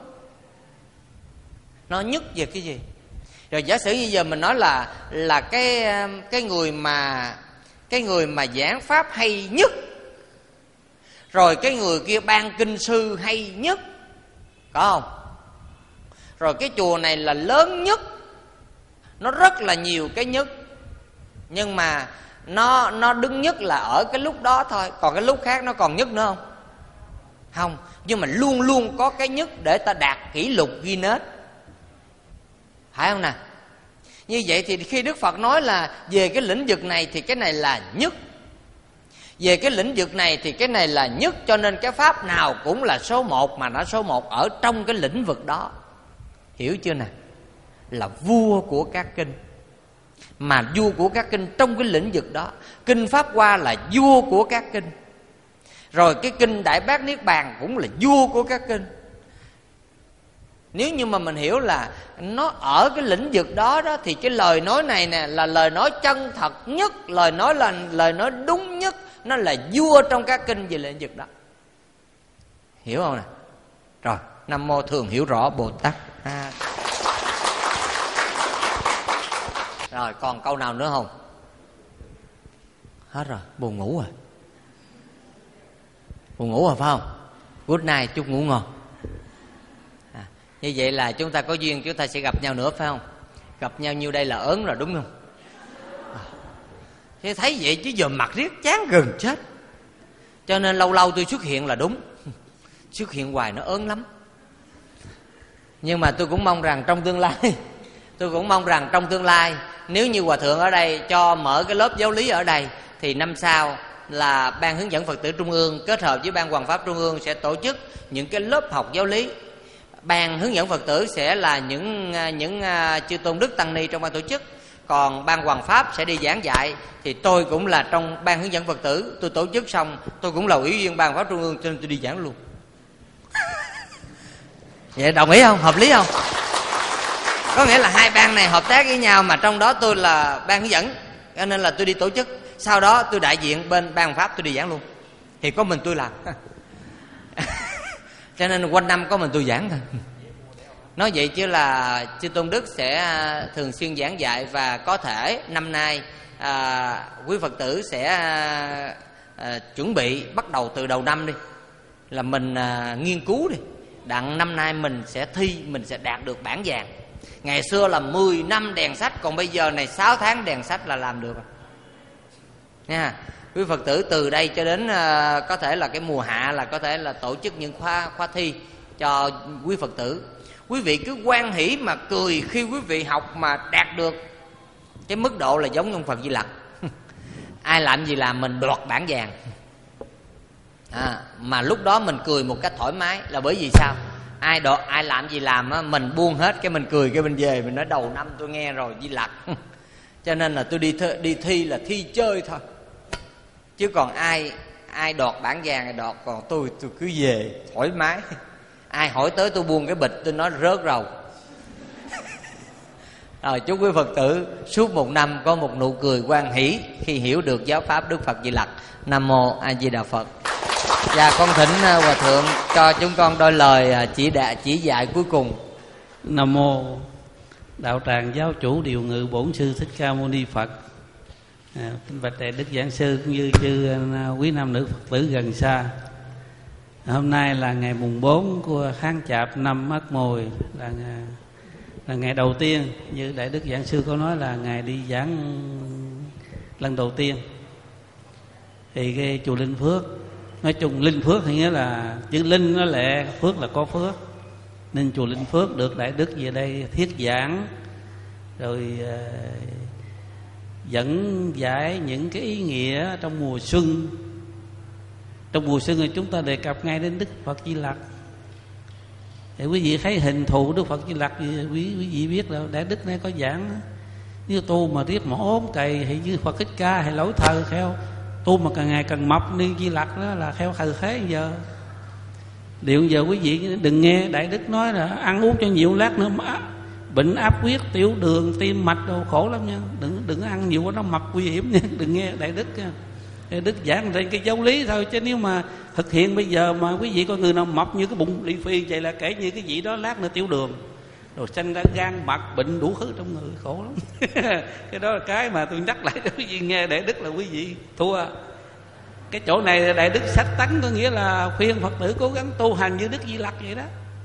Nó nhất về cái gì? Rồi giả sử như giờ mình nói là là cái cái người mà cái người mà giảng pháp hay nhất, rồi cái người kia ban kinh sư hay nhất, có không? Rồi cái chùa này là lớn nhất, nó rất là nhiều cái nhất, nhưng mà nó nó đứng nhất là ở cái lúc đó thôi, còn cái lúc khác nó còn nhất nữa không? Không, nhưng mà luôn luôn có cái nhất để ta đạt kỷ lục Guinness, phải không nè? Như vậy thì khi Đức Phật nói là về cái lĩnh vực này thì cái này là nhất, về cái lĩnh vực này thì cái này là nhất, cho nên cái pháp nào cũng là số một, mà nó số một ở trong cái lĩnh vực đó. Hiểu chưa nè? Là vua của các kinh, mà vua của các kinh trong cái lĩnh vực đó. Kinh Pháp Hoa là vua của các kinh, rồi cái kinh Đại Bát Niết Bàn cũng là vua của các kinh. Nếu như mà mình hiểu là nó ở cái lĩnh vực đó đó, thì cái lời nói này nè là lời nói chân thật nhất, lời nói là lời nói đúng nhất, nó là vua trong các kinh về lĩnh vực đó. Hiểu không nè? Rồi, Nam Mô Thường Hiểu Rõ Bồ Tát. À. Rồi, còn câu nào nữa không? Hết rồi, buồn ngủ rồi. Buồn ngủ rồi phải không? Good night, chúc ngủ ngon. À, như vậy là chúng ta có duyên chúng ta sẽ gặp nhau nữa phải không? Gặp nhau nhiêu đây là ớn rồi, đúng không? À, thế thấy vậy chứ giờ mặt riết chán gần chết. Cho nên lâu lâu tôi xuất hiện là đúng. Xuất hiện hoài nó ớn lắm. Nhưng mà tôi cũng mong rằng trong tương lai Tôi cũng mong rằng trong tương lai, nếu như Hòa Thượng ở đây cho mở cái lớp giáo lý ở đây, thì năm sau là Ban Hướng dẫn Phật tử Trung ương kết hợp với Ban Hoằng Pháp Trung ương sẽ tổ chức những cái lớp học giáo lý. Ban Hướng dẫn Phật tử sẽ là những những chư tôn đức tăng ni trong ban tổ chức, còn Ban Hoằng Pháp sẽ đi giảng dạy. Thì tôi cũng là trong Ban Hướng dẫn Phật tử, tôi tổ chức xong tôi cũng là ủy viên Ban Pháp Trung ương, cho nên tôi đi giảng luôn. Vậy đồng ý không? Hợp lý không? Có nghĩa là hai ban này hợp tác với nhau, mà trong đó tôi là ban hướng dẫn, cho nên là tôi đi tổ chức. Sau đó tôi đại diện bên Ban Pháp tôi đi giảng luôn. Thì có mình tôi làm. Cho nên quanh năm có mình tôi giảng thôi. Nói vậy chứ là chư tôn đức sẽ thường xuyên giảng dạy, và có thể năm nay à, quý Phật tử sẽ à, chuẩn bị bắt đầu từ đầu năm đi, là mình à, nghiên cứu đi, đặng năm nay mình sẽ thi, mình sẽ đạt được bảng vàng. Ngày xưa là mười năm đèn sách, còn bây giờ này sáu tháng đèn sách là làm được rồi nha. Quý Phật tử từ đây cho đến uh, có thể là cái mùa hạ là có thể là tổ chức những khóa khóa thi cho quý Phật tử, Quý vị cứ hoan hỷ mà cười khi quý vị học mà đạt được cái mức độ là giống như ông Phật Di Lặc. Ai làm gì làm mình đoạt bản vàng. À, mà lúc đó mình cười một cách thoải mái là bởi vì sao? Ai độ, ai làm gì làm á, mình buông hết cái mình cười cái mình về mình nói đầu năm tôi nghe rồi Di Lặc. Cho nên là tôi đi thi, đi thi là thi chơi thôi. Chứ còn ai ai đoạt bản vàng thì đoạt, còn tôi tôi cứ về thoải mái. Ai hỏi tới tôi buông cái bịch tôi nói rớt rồi. Rồi chúc quý Phật tử suốt một năm có một nụ cười hoan hỷ khi hiểu được giáo pháp Đức Phật Di Lặc. Nam mô A Di Đà Phật. Và con thỉnh Hòa Thượng cho chúng con đôi lời chỉ đạo chỉ dạy cuối cùng. Nam mô Đạo Tràng Giáo Chủ Điều Ngự Bổn Sư Thích Ca Mâu Ni Phật. À, kính bạch đại đức giảng sư cũng như chư quý nam nữ Phật tử gần xa. Hôm nay là ngày mùng bốn của tháng Chạp năm Ất Mùi, là là ngày đầu tiên như đại đức giảng sư có nói là ngày đi giảng lần đầu tiên. Thì cái chùa Linh Phước, nói chung Linh Phước thì nghĩa là chữ Linh nó lệ, Phước là có phước, nên chùa Linh Phước được đại đức về đây thuyết giảng rồi uh, dẫn giải những cái ý nghĩa trong mùa xuân. Trong mùa xuân thì chúng ta đề cập ngay đến Đức Phật Di Lặc. Thì quý vị thấy hình thù Đức Phật Di Lặc, quý quý vị biết là đại đức này có giảng như tu mà riết mà ốm cày thì như Phật Thích Ca hay lỗi thờ theo tu mà càng ngày càng mập ni Di Lặc đó là theo thờ thế. Giờ liệu giờ quý vị đừng nghe đại đức nói là ăn uống cho nhiều lát nữa mà bệnh áp huyết, tiểu đường, tim mạch đồ khổ lắm nha. Đừng đừng ăn nhiều quá nó mập nguy hiểm nha. Đừng nghe đại đức nha. Đại đức giảng trên cái giáo lý thôi, chứ nếu mà thực hiện bây giờ mà quý vị có người nào mập như cái bụng Ly Phi vậy là kể như cái gì đó lát nữa tiểu đường rồi sanh ra gan mật bệnh đủ thứ trong người khổ lắm. Cái đó là cái mà tôi nhắc lại cho quý vị nghe. Đại đức là quý vị thua. Cái chỗ này là đại đức sách tánh, có nghĩa là khuyên Phật tử cố gắng tu hành như Đức Di Lặc vậy đó.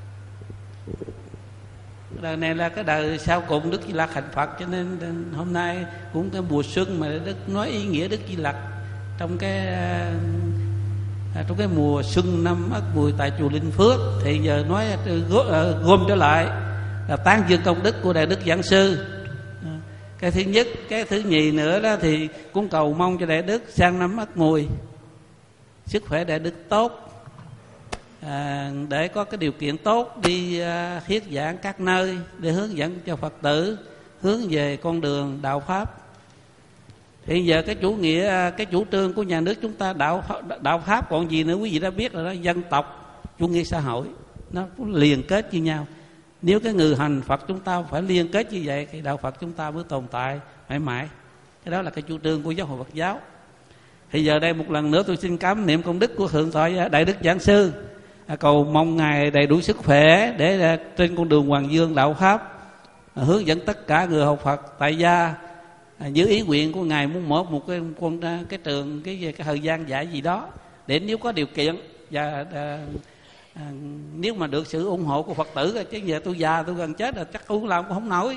Đời này là cái đời sau cùng Đức Di Lặc thành Phật, cho nên hôm nay cũng cái mùa xuân mà Đức nói ý nghĩa Đức Di Lặc trong cái à, trong cái mùa xuân năm Ất Mùi tại chùa Linh Phước. Thì giờ nói gom trở lại là tán dương công đức của đại đức giảng sư. Cái thứ nhất, cái thứ nhì nữa đó thì cũng cầu mong cho đại đức sang năm Ất Mùi sức khỏe đại đức tốt, à, để có cái điều kiện tốt đi à, thuyết giảng các nơi để hướng dẫn cho Phật tử hướng về con đường đạo pháp. Hiện giờ cái chủ nghĩa, cái chủ trương của nhà nước chúng ta đạo đạo pháp còn gì nữa quý vị đã biết rồi đó, dân tộc, chủ nghĩa xã hội nó liên kết với nhau. Nếu cái người hành Phật chúng ta phải liên kết như vậy thì đạo Phật chúng ta mới tồn tại mãi mãi. Cái đó là cái chủ trương của giáo hội Phật giáo. Thì giờ đây một lần nữa tôi xin cảm niệm công đức của Thượng tọa đại đức giảng sư, cầu mong ngài đầy đủ sức khỏe để trên con đường Hoàng Dương đạo pháp hướng dẫn tất cả người học Phật tại gia, dưới ý nguyện của ngài muốn mở một cái con cái trường cái cái thời gian dạy gì đó, để nếu có điều kiện và à, à, nếu mà được sự ủng hộ của Phật tử, chứ giờ tôi già tôi gần chết rồi chắc tôi làm cũng không nổi.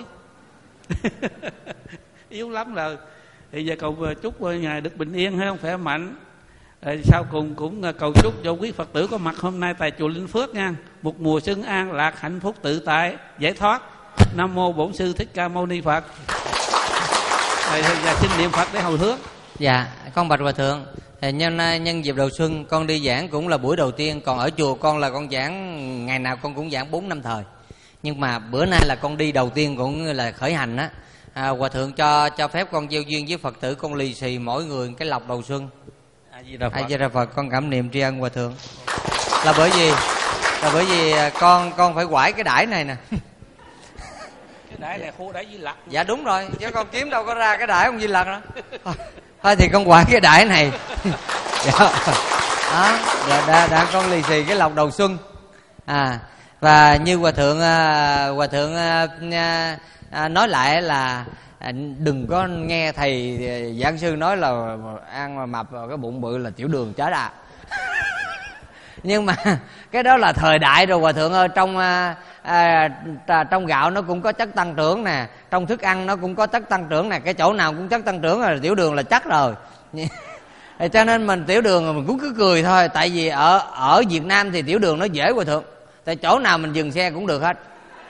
Yếu lắm rồi. Thì giờ cầu chúc ngài được bình yên hay không, khỏe mạnh. Rồi sau cùng cũng cầu chúc cho quý Phật tử có mặt hôm nay tại chùa Linh Phước nha, một mùa xuân an lạc, hạnh phúc, tự tại, giải thoát. Nam mô Bổn Sư Thích Ca Mâu Ni Phật. Rồi, và xin niệm Phật để hồi hướng. Dạ, con bạch Hòa Thượng, nhân nhân dịp đầu xuân con đi giảng cũng là buổi đầu tiên. Còn ở chùa con là con giảng ngày nào con cũng giảng bốn năm thời, nhưng mà bữa nay là con đi đầu tiên cũng là khởi hành á. À, Hòa Thượng cho cho phép con gieo duyên với Phật tử, con lì xì mỗi người cái lọc đầu xuân. A Di Đà Phật. A Di Đà Phật. Con cảm niệm tri ân Hòa Thượng. Là bởi vì là bởi vì con con phải quải cái đãi này nè. Cái đãi này khu đãi Di Lặc. Dạ đúng rồi, chứ con kiếm đâu có ra cái đãi ông Di Lặc đó. Thôi thì con quải cái đãi này. Đó, là đã, đã con lì xì cái lọc đầu xuân. À, và như Hòa Thượng Hòa Thượng à, à, nói lại là à, đừng có nghe thầy giảng sư nói là ăn mà mập cái bụng bự là tiểu đường chết à. Nhưng mà cái đó là thời đại rồi Hòa Thượng ơi. Trong à, à, trong gạo nó cũng có chất tăng trưởng nè, trong thức ăn nó cũng có chất tăng trưởng nè, cái chỗ nào cũng chất tăng trưởng rồi, tiểu đường là chắc rồi. Cho nên mình tiểu đường mình cũng cứ cười thôi. Tại vì ở ở Việt Nam thì tiểu đường nó dễ Hòa Thượng, tại chỗ nào mình dừng xe cũng được hết.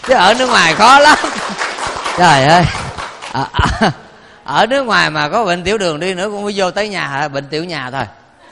chứ ở nước ngoài khó lắm. Trời ơi, à, à, ở nước ngoài mà có bệnh tiểu đường đi nữa cũng phải vô tới nhà hả? Bệnh tiểu nhà thôi.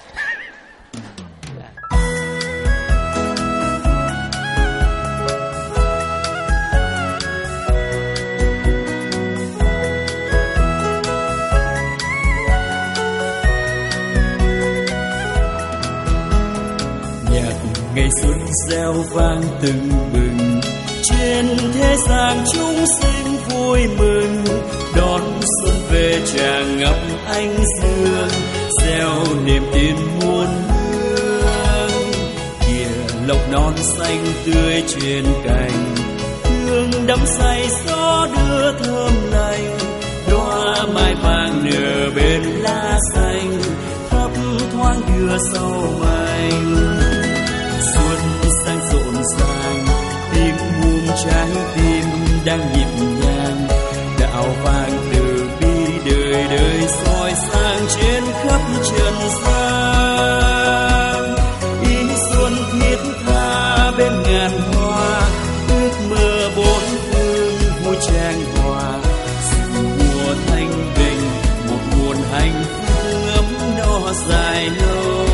Ngày xuân reo vang tưng bừng, trên thế gian chúng sinh vui mừng, đón xuân về tràn ngập ánh dương, gieo niềm tin muôn hương. Kìa lộc non xanh tươi trên cành, hương đắm say gió đưa thơm lành, đóa mai vàng nở bên lá xanh, thấp thoáng đưa sâu manh. Xuân sang rộn ràng, tim muôn trái tim đang nhịp nhàng, đạo vàng từ bi đời đời soi sáng trên khắp trần gian. Ý xuân thiết tha bên ngàn hoa, ước mơ bốn phương vui trang hòa, sự mùa thanh bình một nguồn hạnh phúc ấm no dài lâu.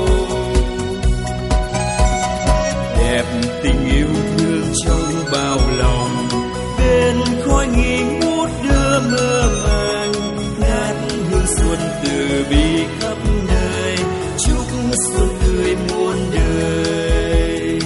Đẹp tình yêu thương trong bao lòng, bên khói nghi ngút đưa mơ màng, ngát hương xuân từ bi khắp nơi, chúc xuân tươi muôn đời.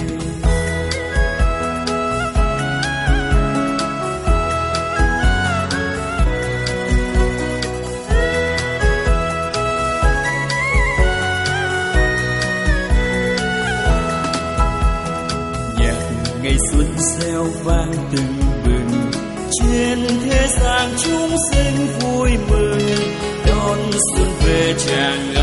Ngày xuân reo vang tưng bừng, trên thế gian chúng sinh vui mừng, đón xuân về tràn ngập